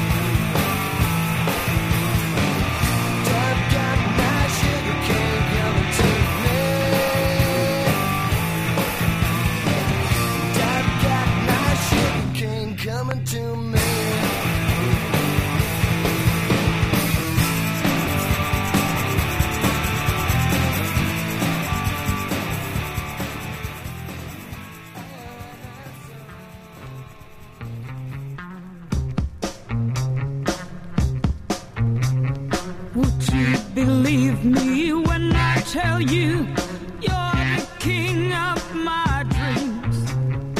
Speaker 3: I've got my sugar cane coming to me. I've got my sugar cane coming to me.
Speaker 14: Would you believe me when I tell you you're the king of my dreams?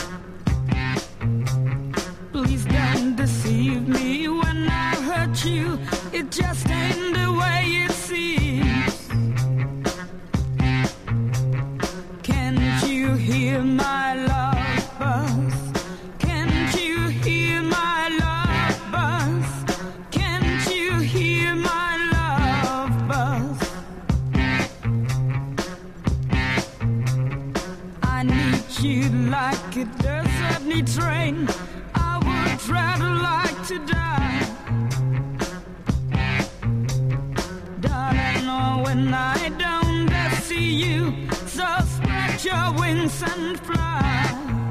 Speaker 14: Please don't deceive me when I hurt you. It just ain't the way it seems. Can't you hear my love buzz? Can't you hear my love buzz? Can't you hear my love buzz? I need you like a desert need rain. I would rather like to die. Darling, oh, when I don't see you, so spread your wings and fly.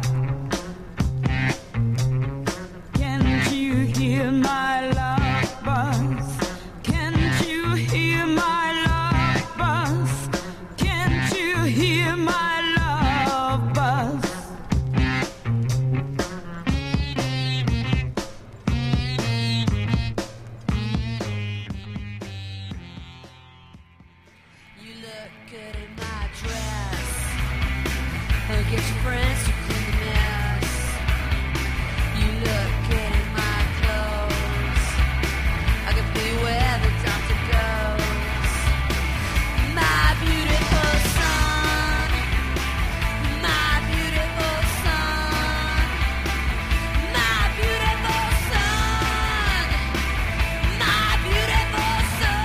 Speaker 14: Can't you hear my love buzz? Can't you hear my love buzz? Can't you hear my love buzz?
Speaker 15: You look good in my dress. Oh, get your friends to clean the mess. You look good in my clothes. I can be where the doctor goes. My beautiful son. My beautiful son. My beautiful son. My beautiful son.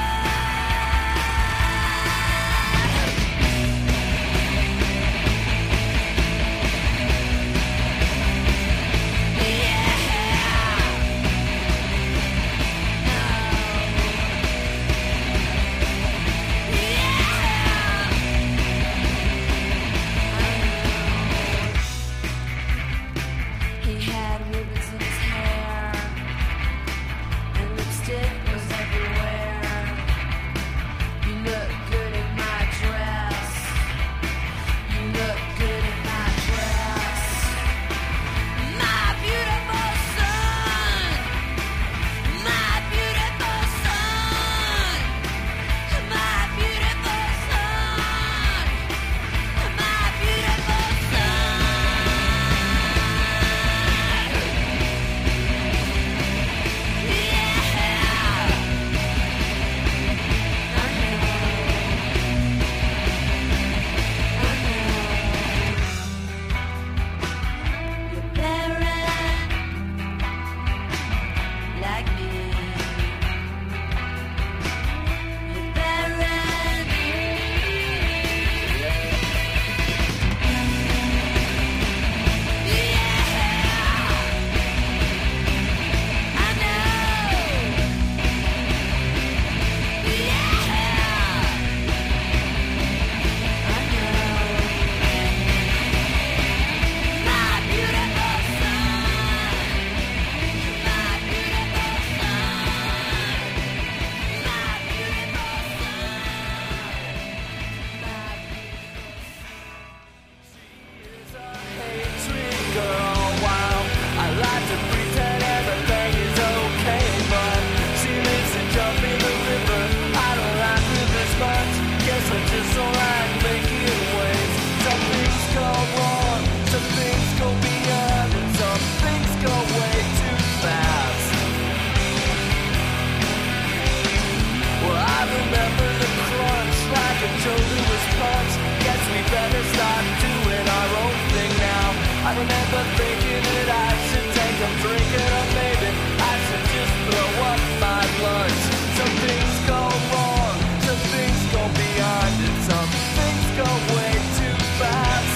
Speaker 3: but thinking that I should take a drink and maybe I should just throw up my lunch. Some things go wrong, some things go beyond, and some things go way too fast.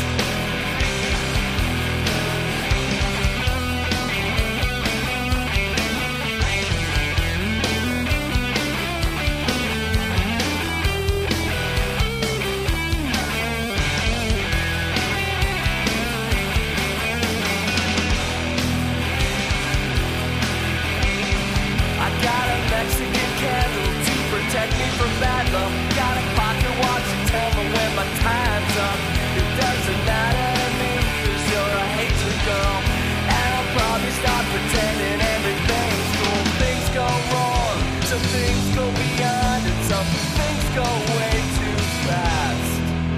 Speaker 3: Mexican candle to protect me from bad luck. Got a pocket watch to tell me when my time's up. It doesn't matter to me, cause you're a hatred girl. And I'll probably start pretending everything's cool. Things go wrong, some things go beyond, and some things go way too fast.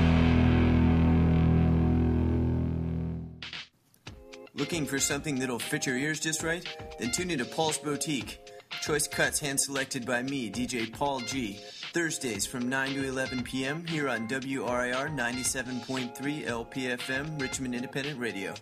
Speaker 16: Looking for something that'll fit your ears just right? Then tune into Paul's Boutique. Choice cuts hand-selected by me, DJ Paul G. Thursdays from 9 to 11 p.m. here on WRIR 97.3 LPFM, Richmond Independent Radio.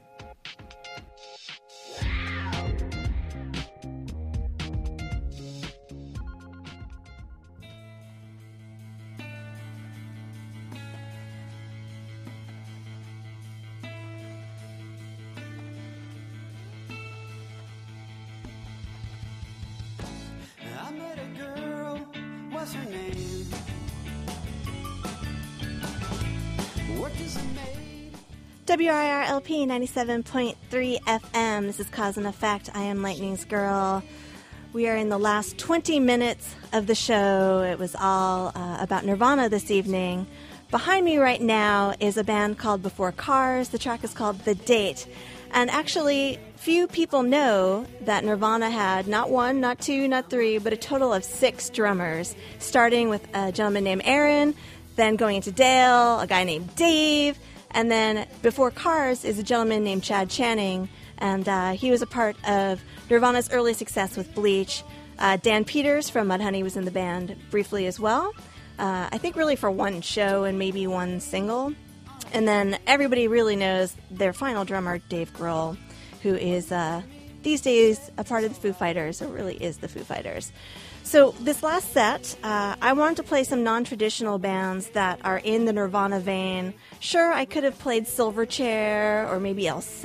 Speaker 11: I met a girl, what's her name? What does it make?
Speaker 2: WRIR LP 97.3 FM. This is Cause and Effect. I am Lightning's Girl. We are in the last 20 minutes of the show. It was all about Nirvana this evening. Behind me right now is a band called Before Cars. The track is called The Date. And actually, few people know that Nirvana had not one, not two, not three, but a total of 6 drummers, starting with a gentleman named Aaron, then going into Dale, a guy named Dave, and then Before Cars is a gentleman named Chad Channing, and he was a part of Nirvana's early success with Bleach. Dan Peters from Mudhoney was in the band briefly as well. I think really for one show and maybe one single. And then everybody really knows their final drummer, Dave Grohl, who is these days a part of the Foo Fighters, or really is the Foo Fighters. So this last set, I wanted to play some non-traditional bands that are in the Nirvana vein. Sure, I could have played Silverchair, or maybe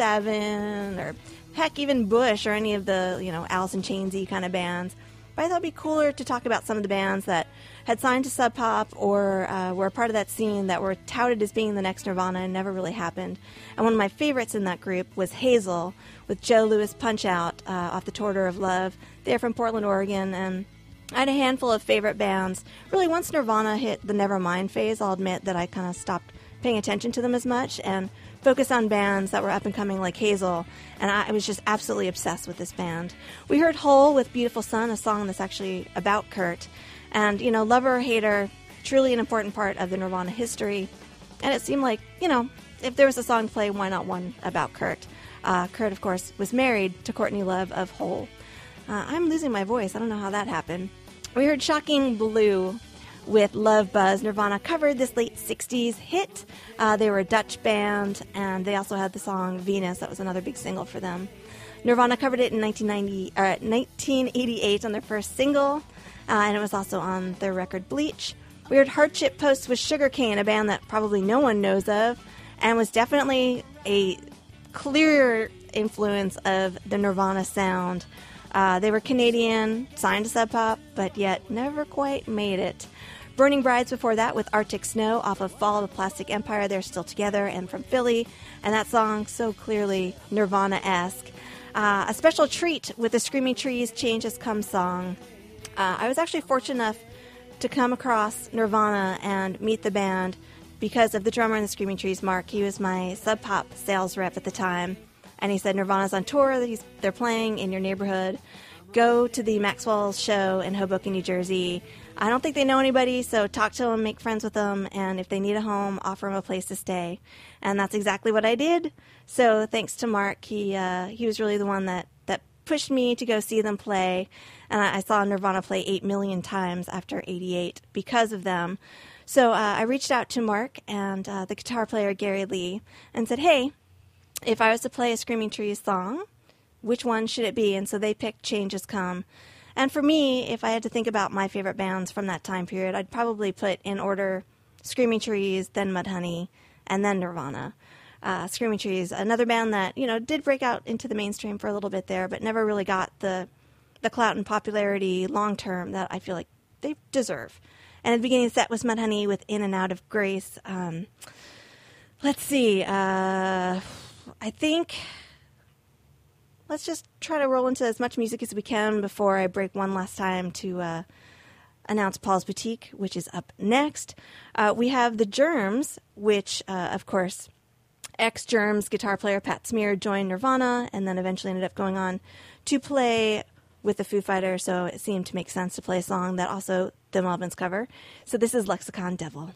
Speaker 2: L7, or heck, even Bush, or any of the, Alice in Chains-y kind of bands. But I thought it'd be cooler to talk about some of the bands that had signed to Sub Pop or were a part of that scene that were touted as being the next Nirvana and never really happened. And one of my favorites in that group was Hazel with Joe Louis Punch-Out off the Torture of Love. They're from Portland, Oregon, and I had a handful of favorite bands. Really, once Nirvana hit the Nevermind phase, I'll admit that I kind of stopped paying attention to them as much and focused on bands that were up and coming like Hazel, and I was just absolutely obsessed with this band. We heard Hole with Beautiful Sun, a song that's actually about Kurt, and, lover or hater, truly an important part of the Nirvana history, and it seemed like, if there was a song to play, why not one about Kurt? Kurt, of course, was married to Courtney Love of Hole. I'm losing my voice. I don't know how that happened. We heard Shocking Blue with Love Buzz. Nirvana covered this late 60s hit. They were a Dutch band, and they also had the song Venus. That was another big single for them. Nirvana covered it in 1988 on their first single, and it was also on their record Bleach. We heard Hardship Post with Sugarcane, a band that probably no one knows of, and was definitely a clear influence of the Nirvana sound. They were Canadian, signed to Sub Pop, but yet never quite made it. Burning Brides before that with Arctic Snow off of Fall of the Plastic Empire. They're still together and from Philly, and that song so clearly Nirvana-esque. A special treat with the Screaming Trees Change Has Come song. I was actually fortunate enough to come across Nirvana and meet the band because of the drummer in the Screaming Trees, Mark. He was my Sub Pop sales rep at the time, and he said Nirvana's on tour, they're playing in your neighborhood. Go to the Maxwell's show in Hoboken, New Jersey. I don't think they know anybody, so talk to them, make friends with them, and if they need a home, offer them a place to stay. And that's exactly what I did. So thanks to Mark, he was really the one that pushed me to go see them play. And I saw Nirvana play 8 million times after 88 because of them. So I reached out to Mark and the guitar player, Gary Lee, and said, hey, if I was to play a Screaming Trees song, which one should it be? And so they picked Changes Come. And for me, if I had to think about my favorite bands from that time period, I'd probably put in order Screaming Trees, then Mudhoney, and then Nirvana. Screaming Trees, another band that, did break out into the mainstream for a little bit there, but never really got the clout and popularity long term that I feel like they deserve. And at the beginning of the set was Mudhoney with In and Out of Grace. Let's see. I think let's just try to roll into as much music as we can before I break one last time to announce Paul's Boutique, which is up next. We have the Germs, which, of course, ex-Germs guitar player Pat Smear joined Nirvana and then eventually ended up going on to play with the Foo Fighters, so it seemed to make sense to play a song that also the Melvins cover. So this is Lexicon Devil.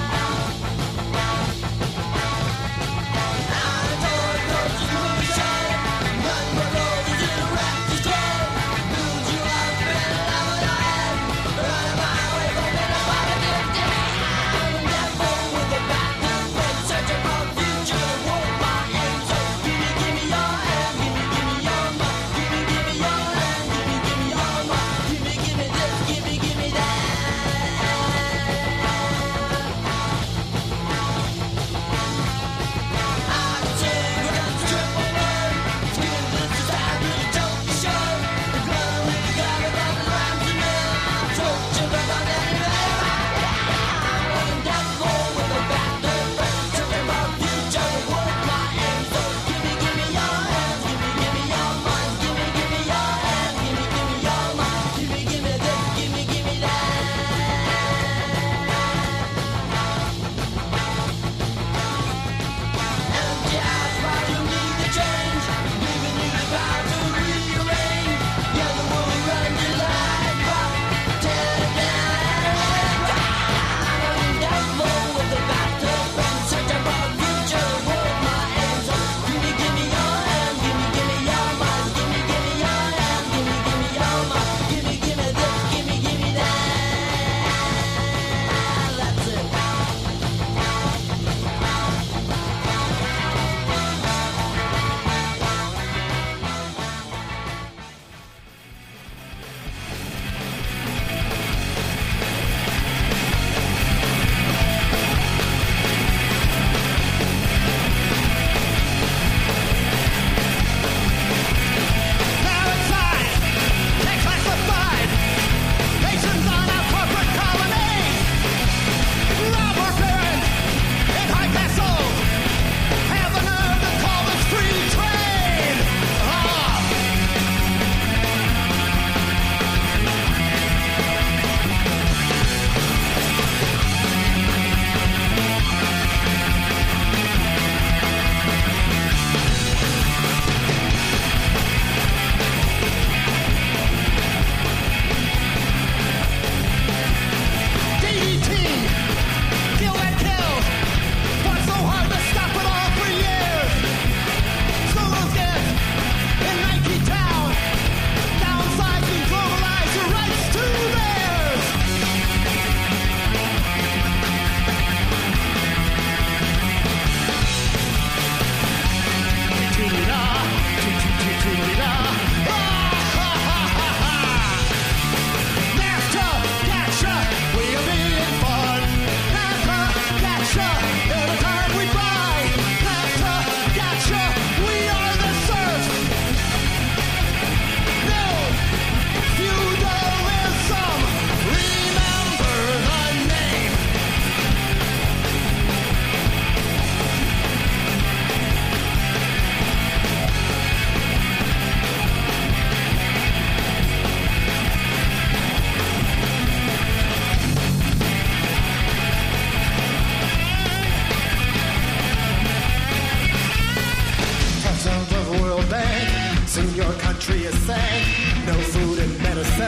Speaker 3: Shut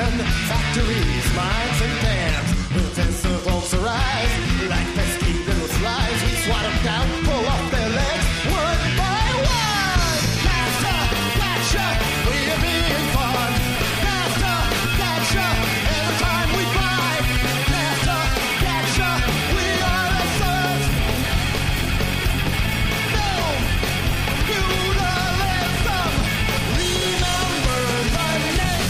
Speaker 1: children, factories, mines, and dams. Little tentacles arise like pesky little flies. We swat them down, pull off their legs, one by one. Master, gotcha, we are being fun. Master, gotcha, every time we fight. Master, gotcha, we are the sons. No, feudalism, remember the name.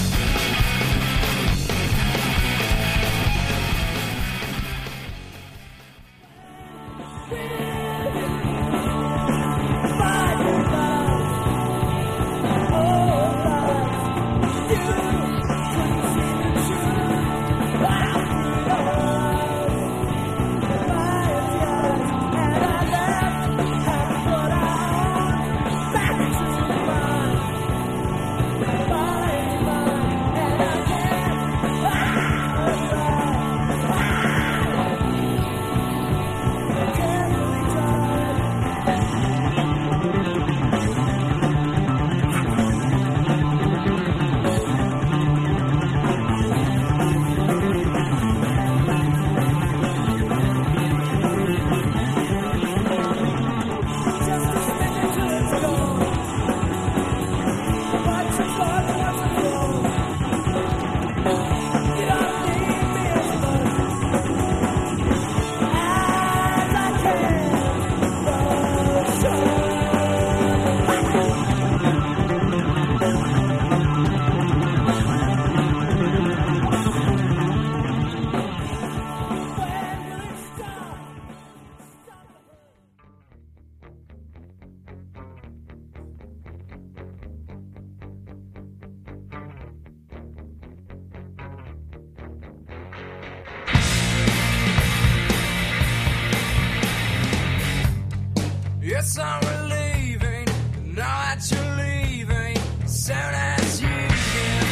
Speaker 3: Yes, I'm relieving. Now that you're leaving, soon as you get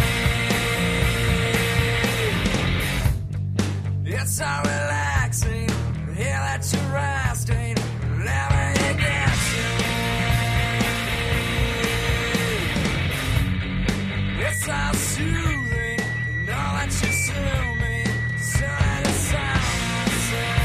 Speaker 3: paid. Yes, I'm relaxing. Hear that you're resting. Never you get you. Yes, I'm soothing. Now that you sue me, soon as you sound myself.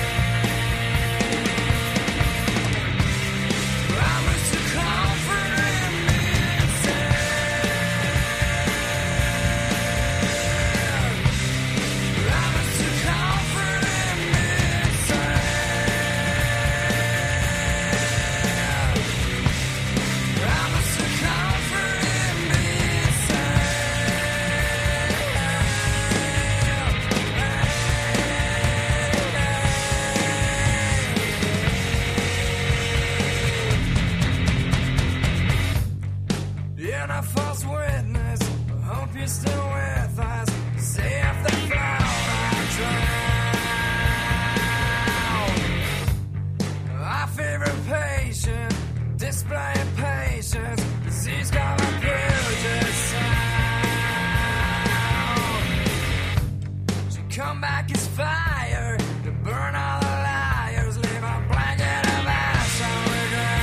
Speaker 3: You're a false witness. I hope you're still with us. See if they float or drown. Our favorite patient, displaying patience. Disease called a Puget Sound. She come back as fire to burn all the liars. Leave a blanket of ash on the ground.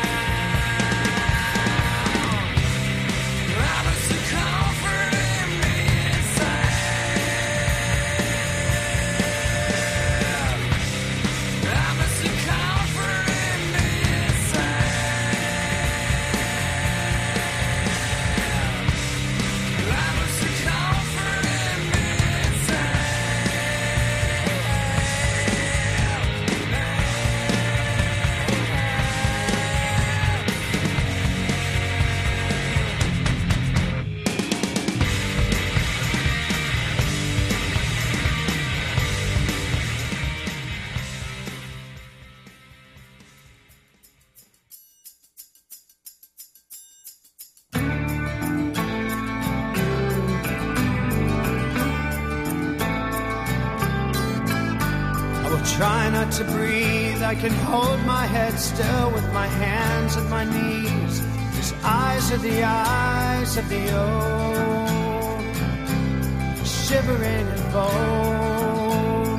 Speaker 1: Try not to breathe. I can hold my head still with my hands at my knees. His eyes are the eyes of the old, shivering and bold.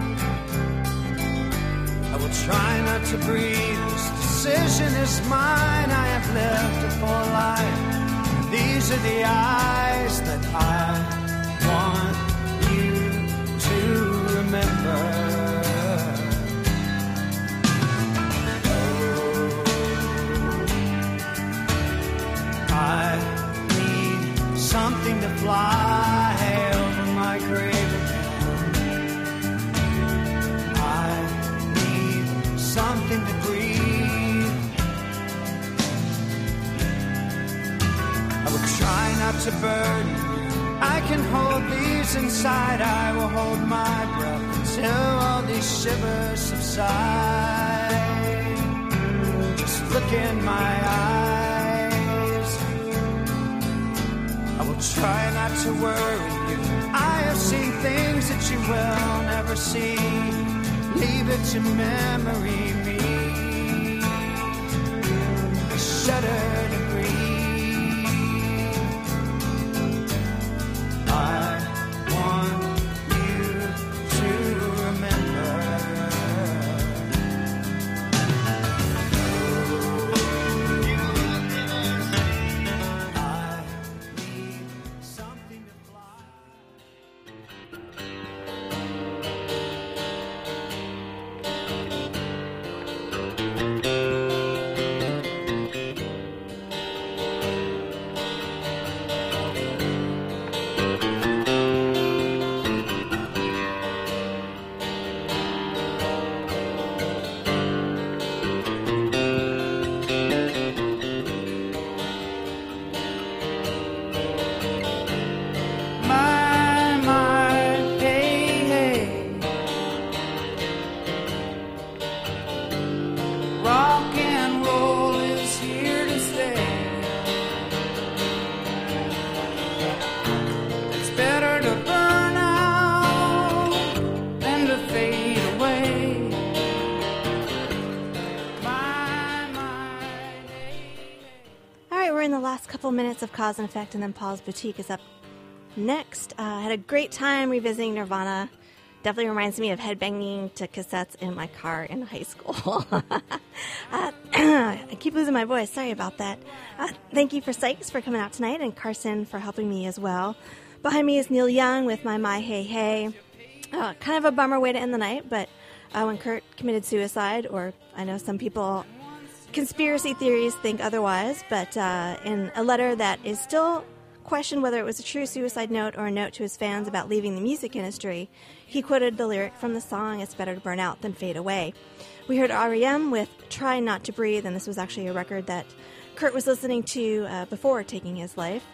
Speaker 1: I will try not to breathe. This decision is mine. I have lived a full life. These are the eyes that I want
Speaker 17: I need something to fly over my grave again. I need something to breathe. I will try not to burn you. I can hold these inside. I will hold my breath until all these shivers subside. Just look in my eyes. I will try not to worry you. I have seen things that you will never see. Leave it to memory me. I shudder to breathe. I want you to remember. I need something to fly. My, hey, hey. Rock and roll is here to stay. It's better to burn out than to fade away.
Speaker 2: All right, we're in the last couple minutes of Cause and Effect, and then Paul's Boutique is up next. I had a great time revisiting Nirvana. Definitely reminds me of headbanging to cassettes in my car in high school. I keep losing my voice. Sorry about that. Thank you for Sykes for coming out tonight, and Carson for helping me as well. Behind me is Neil Young with My Hey Hey. Kind of a bummer way to end the night, but when Kurt committed suicide, or I know some people, conspiracy theories think otherwise, but in a letter that is still questioned whether it was a true suicide note or a note to his fans about leaving the music industry, he quoted the lyric from the song, "It's better to burn out than fade away." We heard R.E.M. with Try Not to Breathe, and this was actually a record that Kurt was listening to before taking his life.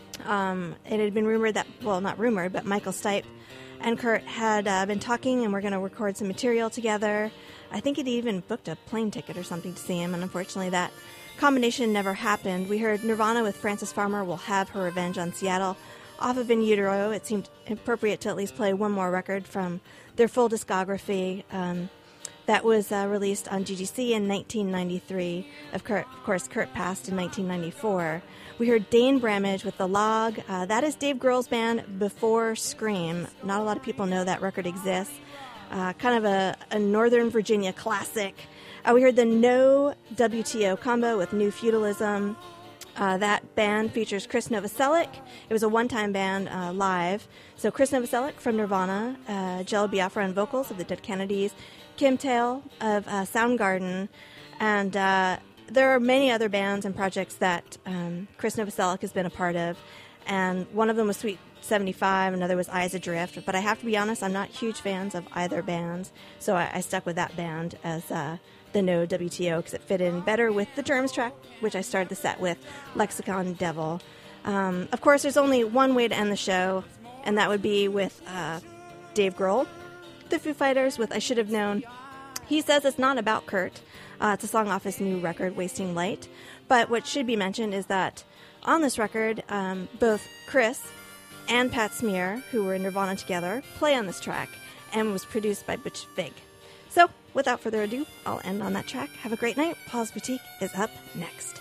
Speaker 2: It had been rumored that, well, not rumored, but Michael Stipe and Kurt had been talking and were going to record some material together. I think he'd even booked a plane ticket or something to see him, and unfortunately that combination never happened. We heard Nirvana with Frances Farmer Will Have Her Revenge on Seattle off of In Utero. It seemed appropriate to at least play one more record from their full discography that was released on GGC in 1993. Of course, Kurt passed in 1994. We heard Dane Bramage with The Log. That is Dave Grohl's band before Scream. Not a lot of people know that record exists. Kind of a Northern Virginia classic. We heard the No WTO combo with New Feudalism. That band features Chris Novoselic. It was a one-time band live. So Chris Novoselic from Nirvana, Jello Biafra on vocals of the Dead Kennedys, Kim Tail of Soundgarden, and there are many other bands and projects that Chris Novoselic has been a part of. And one of them was Sweet 75, another was Eyes Adrift. But I have to be honest, I'm not huge fans of either bands, so I stuck with that band as the No WTO because it fit in better with the Germs track, which I started the set with, Lexicon Devil. Of course, there's only one way to end the show, and that would be with Dave Grohl, the Foo Fighters, with I Should Have Known. He says it's not about Kurt. It's a song off his new record, Wasting Light. But what should be mentioned is that on this record, both Chris and Pat Smear, who were in Nirvana together, play on this track, and was produced by Butch Vig. So, without further ado, I'll end on that track. Have a great night. Paul's Boutique is up next.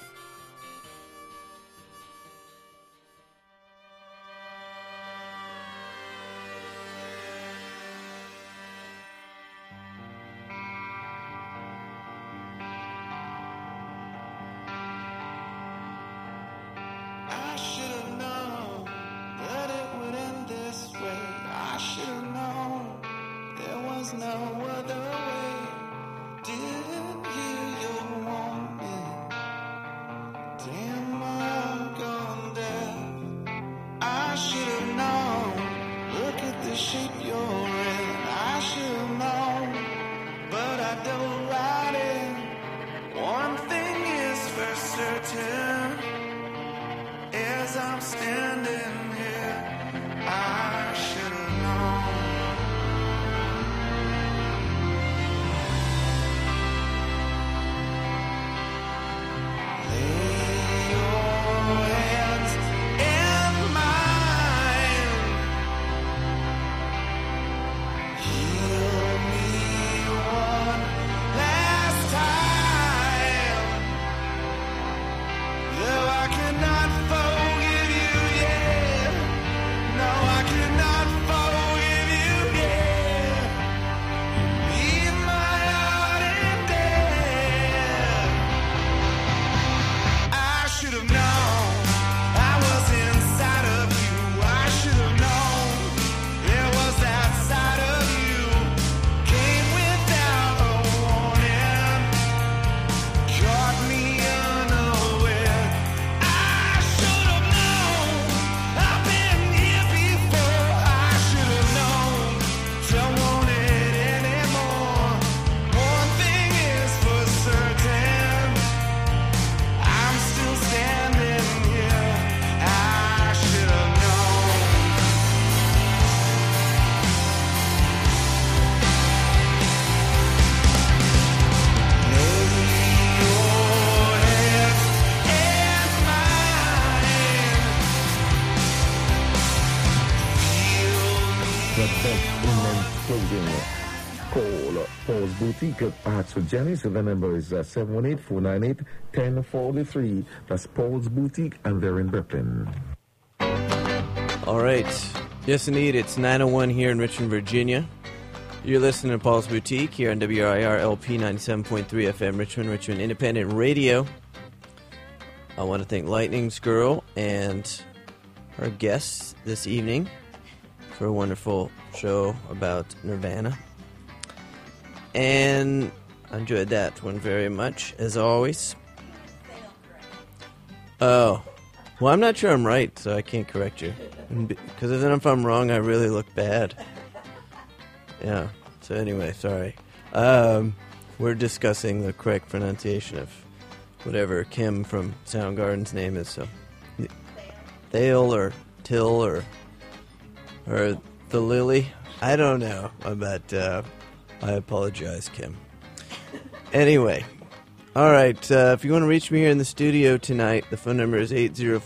Speaker 1: I should have known that it would end this way. I should have known there was no other way. Didn't hear your warning.
Speaker 17: as I'm standing here, I should have known. Lay your hands in mine. Heal me one last time. Though I cannot forgive you, yeah. No, I cannot forgive you, yeah. Leave my heart in there. I should have known I was inside of you. I should have known it was outside of you. Came without a warning, caught me unaware. I should have known I've been here before. I should have known don't want it anymore. One thing is for certain, I'm still standing here. I should have known. Lay your head in
Speaker 18: The best in clothing. Call Paul's Boutique at Arts with Jenny. So the number is 718-498-1043. That's Paul's Boutique, and they're in Brooklyn.
Speaker 16: All right. Yes, indeed. It's 9:01 here in Richmond, Virginia. You're listening to Paul's Boutique here on WRIR LP 97.3 FM, Richmond Independent Radio. I want to thank Lightning's Girl and her guests this evening for a wonderful show about Nirvana. And I enjoyed that one very much, as always. Oh. Well, I'm not sure I'm right, so I can't correct you. Because then if I'm wrong, I really look bad. Yeah. So anyway, sorry. We're discussing the correct pronunciation of whatever Kim from Soundgarden's name is. So Thale or Till or the Lily. I don't know. But I apologize, Kim. Anyway. All right. If you want to reach me here in the studio tonight, the phone number is 804